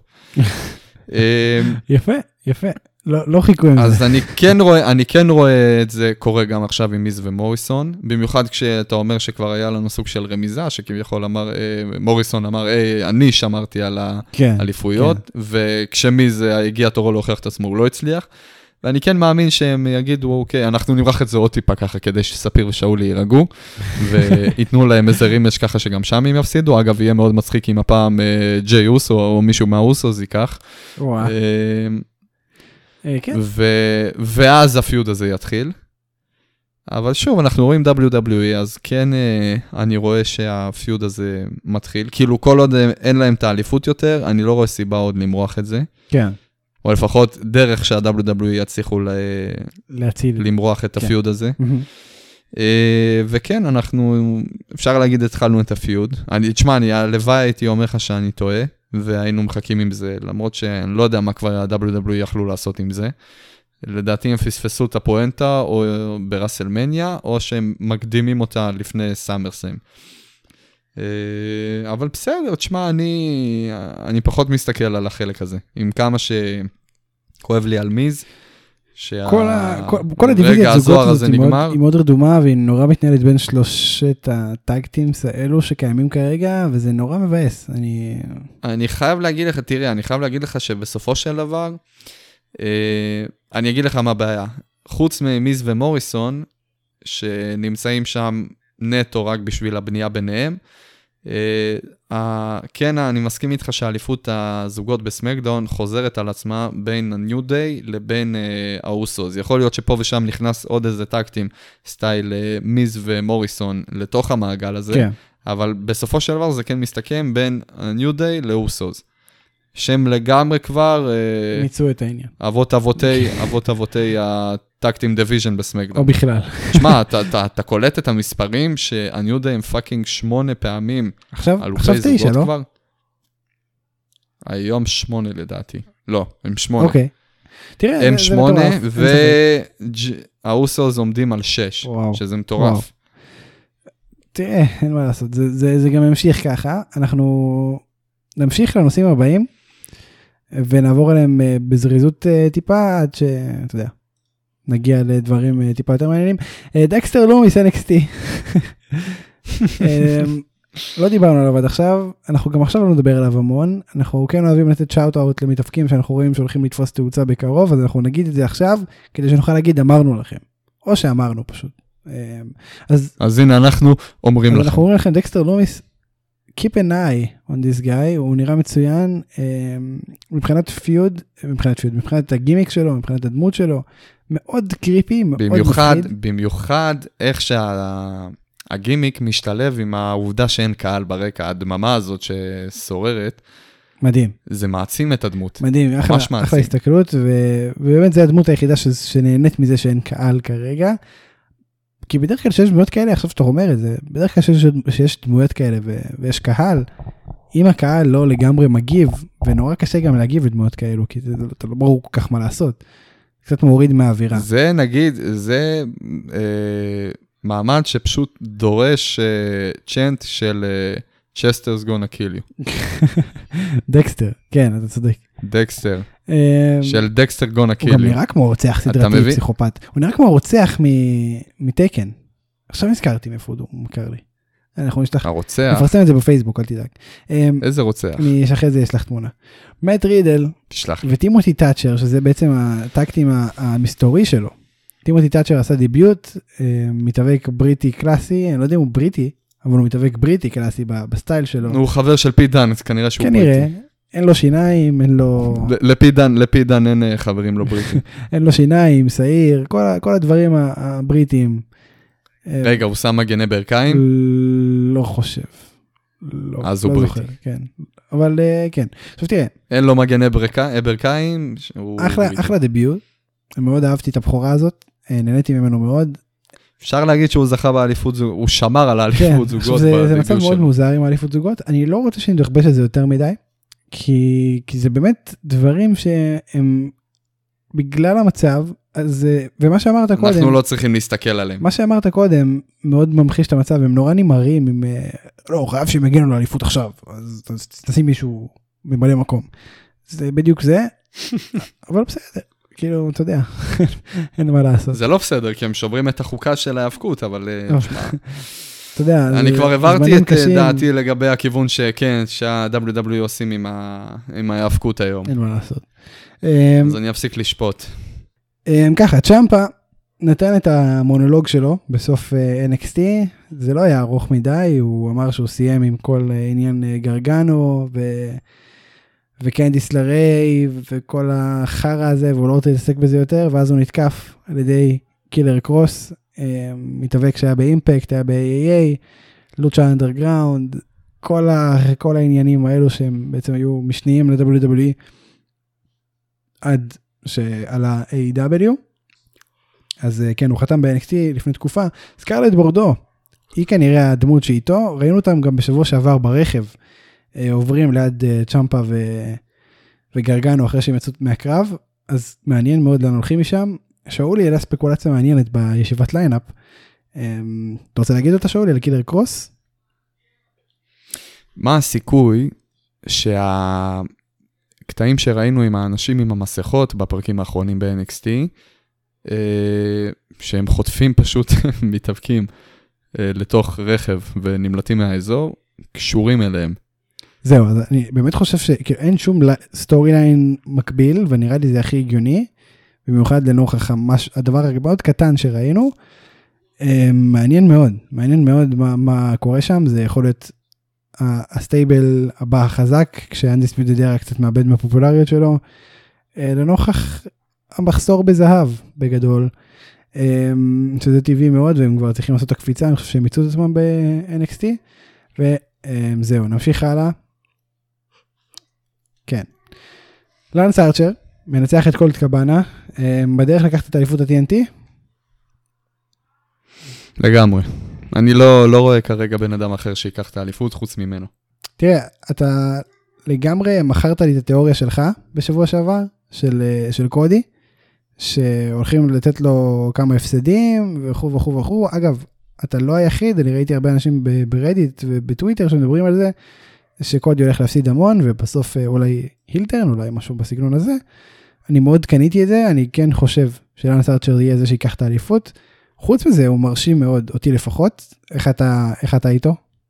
יפה, יפה. לא חיכו עם זה. אז אני כן רואה את זה קורה גם עכשיו עם מיז ומוריסון, במיוחד כשאתה אומר שכבר היה לנו סוג של רמיזה, שכביכול מוריסון אמר, אני שמרתי על האליפויות, וכשמיז הגיע תורו להוכיח את עצמו, הוא לא הצליח, ואני כן מאמין שהם יגידו, אוקיי, אנחנו נמרח את זה עוד טיפה ככה, כדי שספיר ושאולי יירגעו, ויתנו להם איזה רימש ככה שגם שם הם יפסידו. אגב, יהיה מאוד מצחיק אם הפעם ג'יי אוסו או מישהו מהאוסו ייקח. ואז הפיוד הזה יתחיל. אבל שוב, אנחנו רואים WWE, אז כן אני רואה שהפיוד הזה מתחיל. כאילו כל עוד אין להם את האליפות יותר, אני לא רואה סיבה עוד למרוח את זה. כן. או לפחות דרך שה-WWE יצליחו למרוח את הפיוד הזה. וכן, אפשר להגיד, התחלנו את הפיוד. תשמע, הלוואי הייתי אומר לך שאני טועה, והיינו מחכים עם זה, למרות שאני לא יודע מה כבר ה-WWE יכלו לעשות עם זה. לדעתי הם פספסו את הפואנטה, או ברסלמניה, או שהם מקדימים אותה לפני סאמרסם. אבל בסדר, תשמע, אני פחות מסתכל על החלק הזה. עם כמה שכואב לי על מיז, כל הדיוויזיה זוגות הזאת היא מאוד רדומה, והיא נורא מתנהלת בין שלושת הטאג-טימס האלו שקיימים כרגע, וזה נורא מבאס. אני חייב להגיד לך, תראה, אני חייב להגיד לך שבסופו של דבר, אני אגיד לך מה הבעיה. חוץ ממיז ומוריסון, שנמצאים שם נטו רק בשביל הבנייה ביניהם, כן, אני מסכים איתך שהאליפות הזוגות בסמקדאון חוזרת על עצמה בין ה-New Day לבין האוסוס. יכול להיות שפה ושם נכנס עוד איזה טקטים, סטייל מיז ומוריסון לתוך המעגל הזה, כן. אבל בסופו של דבר זה כן מסתכם בין ה-New Day לאוסוס. שהם לגמרי כבר מיצו את העניין. אבות אבותי הטקטים דיוויז'ן בסמקדאון. או בכלל. תשמע, אתה קולט את המספרים שהניו דיי הם פאקינג 8 פעמים. עכשיו 9, לא? כבר. היום 8 לדעתי. לא, הם 8. אוקיי. תראה, הם 8 והאוסוס עומדים על 6, שזה מטורף. תראה, אין מה לעשות, זה גם ממשיך ככה. אנחנו נמשיך לנושאים הבאים, ונעבור עליהם בזריזות טיפה, עד שאתה יודע, נגיע לדברים טיפה יותר מעניינים. דקסטר לומיס NXT. לא דיברנו עליו עד עכשיו, אנחנו גם עכשיו לא נדבר עליו המון, אנחנו כן אוהבים לתת שאוט-אוט למתאפקים שאנחנו רואים שהולכים לתפוס תאוצה בקרוב, אז אנחנו נגיד את זה עכשיו, כדי שנוכל להגיד אמרנו לכם, או שאמרנו פשוט. אז הנה אנחנו אומרים לכם. אנחנו אומרים לכם, דקסטר לומיס, keep an eye on this guy, הוא נראה מצוין, מבחינת פיוד, מבחינת הגימיק שלו, מבחינת הדמות שלו, מאוד קריפי, מאוד מפחיד. במיוחד איך שהגימיק משתלב עם העובדה שאין קהל ברקע, הדממה הזאת ששוררת, מדהים. זה מעצים את הדמות. מדהים, אחלה הסתכלות, ובאמת זה הדמות היחידה שנהנית מזה שאין קהל כרגע, כי בדרך כלל שיש דמויות כאלה, עכשיו שאתה אומר את זה, בדרך כלל שיש דמויות כאלה ויש קהל, אם הקהל לא לגמרי מגיב, ונורא קשה גם להגיב לדמויות כאלו, כי אתה לא ברור כל כך מה לעשות, קצת מוריד מהאווירה. זה נגיד, זה מעמד שפשוט דורש צ'נט של Chester's gonna kill you. דקסטר, כן, אתה צודק. דקסטר. של דקסטר gonna kill you. הוא גם נראה כמו רוצח סדרתי פסיכופת. הוא נראה כמו רוצח מטייקן. עכשיו נזכרתי מאיפה הוא מוכר לי. אנחנו נשלח. הרוצח. נפרסם את זה בפייסבוק, אל תדאג. איזה רוצח? אני אחרי זה אשלח תמונה. מאט רידל. תשלח. וטימותי טאצ'ר, שזה בעצם הטקטים המסתורי שלו. טימותי טאצ'ר עשה דיביוט, מתאבק בריטי קלאסי, אני לא יודע אם הוא בריטי, אבל הוא מתאבק בריטי קלאסי בסטייל שלו. הוא חבר של פי דן, כנראה שהוא בריטי. כנראה, אין לו שיניים, אין לו... לפי דן אין חברים לא בריטים. אין לו שיניים, שעיר, כל הדברים הבריטיים. רגע, הוא שם מגני ברכיים? לא חושב. אז הוא בריטי. כן. אבל כן. עכשיו תראה. אין לו מגני ברכיים? אחלה דביוט. מאוד אהבתי את הבחורה הזאת. נהניתי ממנו מאוד. אפשר להגיד שהוא זכה באליפות זוגות, הוא שמר על האליפות זוגות. זה מצב מאוד מוזר עם האליפות זוגות. אני לא רוצה שנדרבש את זה יותר מדי, כי זה באמת דברים שהם בגלל המצב, ומה שאמרת קודם... אנחנו לא צריכים להסתכל עליהם. מה שאמרת קודם מאוד ממחיש את המצב, הם נורא נמהרים עם... לא, חייב שהם יגנו לאליפות עכשיו, אז תשים מישהו ממלא מקום. זה בדיוק זה, אבל בסדר. כאילו, אתה יודע, אין מה לעשות. זה לא בסדר, כי הם שוברים את החוקה של ההאבקות, אבל תשמע. אתה יודע, אני כבר העברתי את דעתי לגבי הכיוון שכן, שה-WWE עושים עם ההאבקות היום. אין מה לעשות. אז אני אפסיק לשפוט. ככה, צ'אמפה נתן את המונולוג שלו בסוף NXT, זה לא היה ארוך מדי, הוא אמר שהוא סיים עם כל עניין גרגנו, וקנדיס לריי, וכל החרא הזה, והוא לא רוצה להתעסק בזה יותר, ואז הוא נתקף על ידי קילר קרוס, מתאבק שהיה באימפקט, היה ב-AAA, לוצ'ה אנדרגראונד, כל העניינים האלו שהם בעצם היו משניים ל-WWE, עד שעל ה-AEW, אז כן, הוא חתם ב-NXT לפני תקופה, סקרלט בורדו, היא כנראה הדמות שאיתו, ראינו אותם גם בשבוע שעבר ברכב, עוברים ליד צ'אמפה וגרגנו אחרי שהם יצאו מהקרב, אז מעניין מאוד לאן הולכים משם. שאולי, הייתה ספקולציה מעניינת בישיבת ליינאפ. אתה רוצה להגיד אותה, שאולי, על קילר קרוס? מה הסיכוי שהקטעים שראינו עם האנשים עם המסכות בפרקים האחרונים ב-NXT, שהם חוטפים פשוט מתאבקים לתוך רכב ונמלטים מהאזור, קשורים אליהם? זהו, אז אני באמת חושב שאין שום סטורי ליין מקביל, ונראה לי זה הכי הגיוני, במיוחד לנוכח הדבר המאוד קטן שראינו, מעניין מאוד מה קורה שם, זה יכול להיות הסטייבל הבא החזק, כשאנדיספיוטד ארה קצת מאבד מהפופולריות שלו, לנוכח המחסור בזהב בגדול, שזה טבעי מאוד, והם כבר צריכים לעשות את הקפיצה, אני חושב שהם יצאו את עצמם ב-NXT, וזהו, נמשיך הלאה. כן. לנס ארצ'ר, מנצח את קולט קבאנה, בדרך לקחת את אליפות ה-TNT? לגמרי. אני לא רואה כרגע בן אדם אחר שיקח את האליפות חוץ ממנו. תראה, אתה לגמרי מכרת לי את התיאוריה שלך בשבוע שעבר, של קודי, שהולכים לתת לו כמה הפסדים וכו'. אגב, אתה לא היחיד, אני ראיתי הרבה אנשים ברדיט ובטוויטר שמדברים על זה, שקודי הולך להפסיד המון, ובסוף אולי הילטרן, אולי משהו בסגנון הזה. אני מאוד קניתי את זה, אני כן חושב שלנס ארצ'ר יהיה זה שיקח את האליפות. חוץ מזה, הוא מרשים מאוד, אותי לפחות. איך אתה איתו?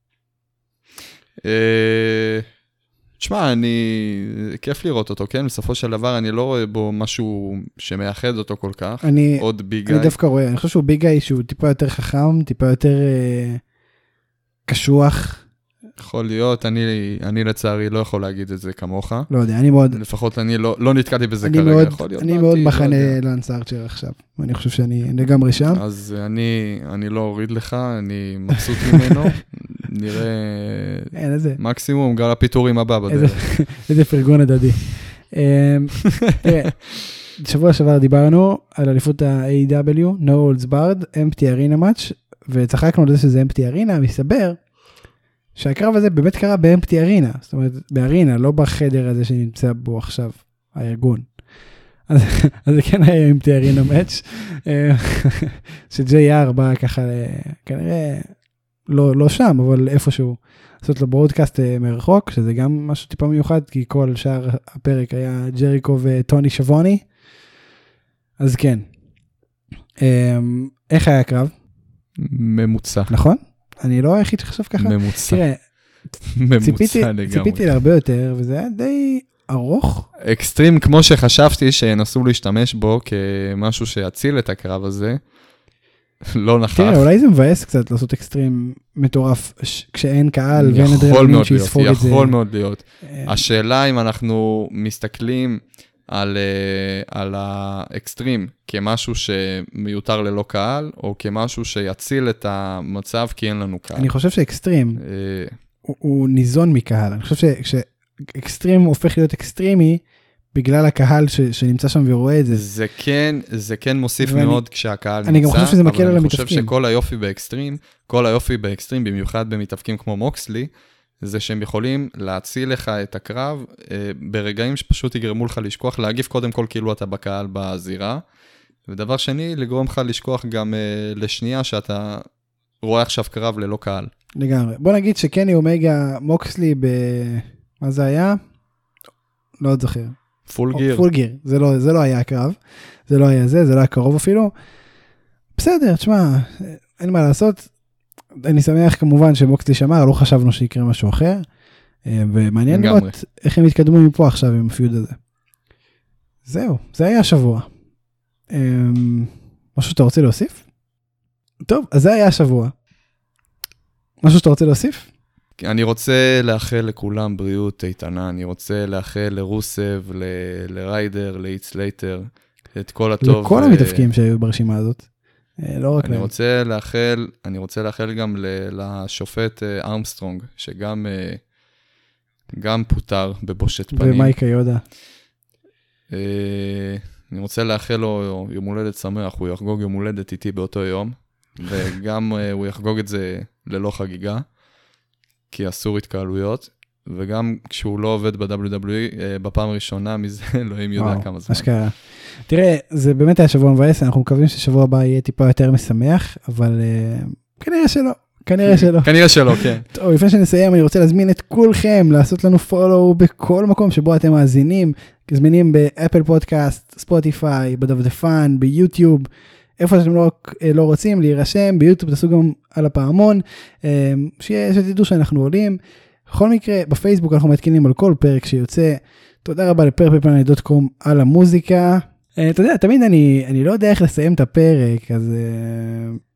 תשמע, כיף לראות אותו, כן? בסופו של דבר אני לא רואה בו משהו שמאחד אותו כל כך. עוד ביג גאי. אני דווקא רואה, אני חושב שהוא ביג גאי שהוא טיפה יותר חכם, טיפה יותר קשוח. יכול להיות, אני לצערי לא יכול להגיד את זה כמוך. לא יודע, אני מאוד... לפחות אני לא נתקעתי בזה כרגע, יכול להיות. אני מאוד מחנה לנס ארצ'ר עכשיו, ואני חושב שאני לגמרי שם. אז אני לא אוריד לך, אני מבסוט ממנו, נראה מקסימום, גל הפיטורים הבא בדרך. איזה פרגון הדדי. שבוע שעבר דיברנו על אליפות ה-AW, No Holds Barred, Empty Arena Match, וצחקנו על זה שזה Empty Arena, מסתבר שהקרב הזה באמת קרה ב-Empty Arena, זאת אומרת, בארינה, לא בחדר הזה שנמצא בו עכשיו, הארגון. אז זה כן היה Empty Arena Match, ש-JR בא ככה, כנראה לא שם, אבל איפשהו, לעשות לו ברודקאסט מרחוק, שזה גם משהו טיפה מיוחד, כי כל שאר הפרק היה ג'ריקו וטוני שבוני, אז כן. איך היה הקרב? ממוצע. נכון? אני לא היחיד שחשב ככה. ממוצע. תראה, ממוצע לגמרי. ציפיתי להרבה יותר, וזה היה די ארוך. אקסטרים, כמו שחשבתי שינסו להשתמש בו כמשהו שיציל את הקרב הזה, לא נחף. תראה, אולי זה מבאס קצת לעשות אקסטרים מטורף, כשאין קהל ואין אדרנלין שיספוג את זה. יכול מאוד להיות. השאלה אם אנחנו מסתכלים על האקסטרים כמשהו שמיותר ללא קהל, או כמשהו שיציל את המצב כי אין לנו קהל. אני חושב שאקסטרים הוא ניזון מקהל. אני חושב שאקסטרים הופך להיות אקסטרימי, בגלל הקהל שנמצא שם ורואה את זה. זה כן מוסיף מאוד כשהקהל נמצא. אני גם חושב שזה מקל על המתאבקים. אני חושב שכל היופי באקסטרים, במיוחד במתאבקים כמו מוקסלי, זה שהם יכולים להציל לך את הקרב, ברגעים שפשוט יגרמו לך לשכוח, להגיב קודם כל כאילו אתה בקהל בזירה, ודבר שני, לגרום לך לשכוח גם לשנייה שאתה רואה עכשיו קרב ללא קהל. לגמרי. בוא נגיד שקני אומגה מוקסלי מה זה היה? לא עוד זוכר. פול גיר. פול גיר. זה לא היה הקרב. זה לא היה זה לא היה קרוב אפילו. בסדר, תשמע, אין מה לעשות. אני שמח כמובן שמוקסלי שמר, לא חשבנו שיקרה משהו אחר. ומעניין לראות איך הם יתקדמו מפה עכשיו עם הפיוד הזה. זהו, זה היה השבוע. משהו שאתה רוצה להוסיף? טוב, אז זה היה השבוע. משהו שאתה רוצה להוסיף? אני רוצה לאחל לכולם בריאות איתנה, אני רוצה לאחל לרוסב, לריידר, לאיצלייטר, את כל הטוב. לכל המתאבקים שהיו ברשימה הזאת. לא רק אני רוצה לאחל גם לשופט ארמסטרונג, שגם פוטר בבושת פנים. ומייקה יודה. אני רוצה לאחל לו יום הולדת שמח, הוא יחגוג יום הולדת איתי באותו יום, וגם הוא יחגוג את זה ללא חגיגה, כי אסור התקהלויות, וגם כשהוא לא עובד ב-WWE, בפעם הראשונה מזה, אלוהים יודע כמה זמן. אשכרה. תראה, זה באמת היה שבוע מבאס, אנחנו מקווים ששבוע הבא יהיה טיפה יותר משמח, אבל כנראה שלא. כנראה שלא, כן. טוב, לפני שנסיים, אני רוצה להזמין את כולכם לעשות לנו פולו בכל מקום שבו אתם מאזינים, זמינים באפל פודקאסט, ספוטיפיי, בדפדפן, ביוטיוב, איפה שאתם לא רוצים להירשם, ביוטיוב תעשו גם על הפעמון, שתדעו שאנחנו עולים. בכל מקרה, בפייסבוק אנחנו מתקינים על כל פרק שיוצא. תודה רבה ל-purpleplanet.com על המוזיקה. אתה יודע, תמיד אני לא יודע איך לסיים את הפרק, אז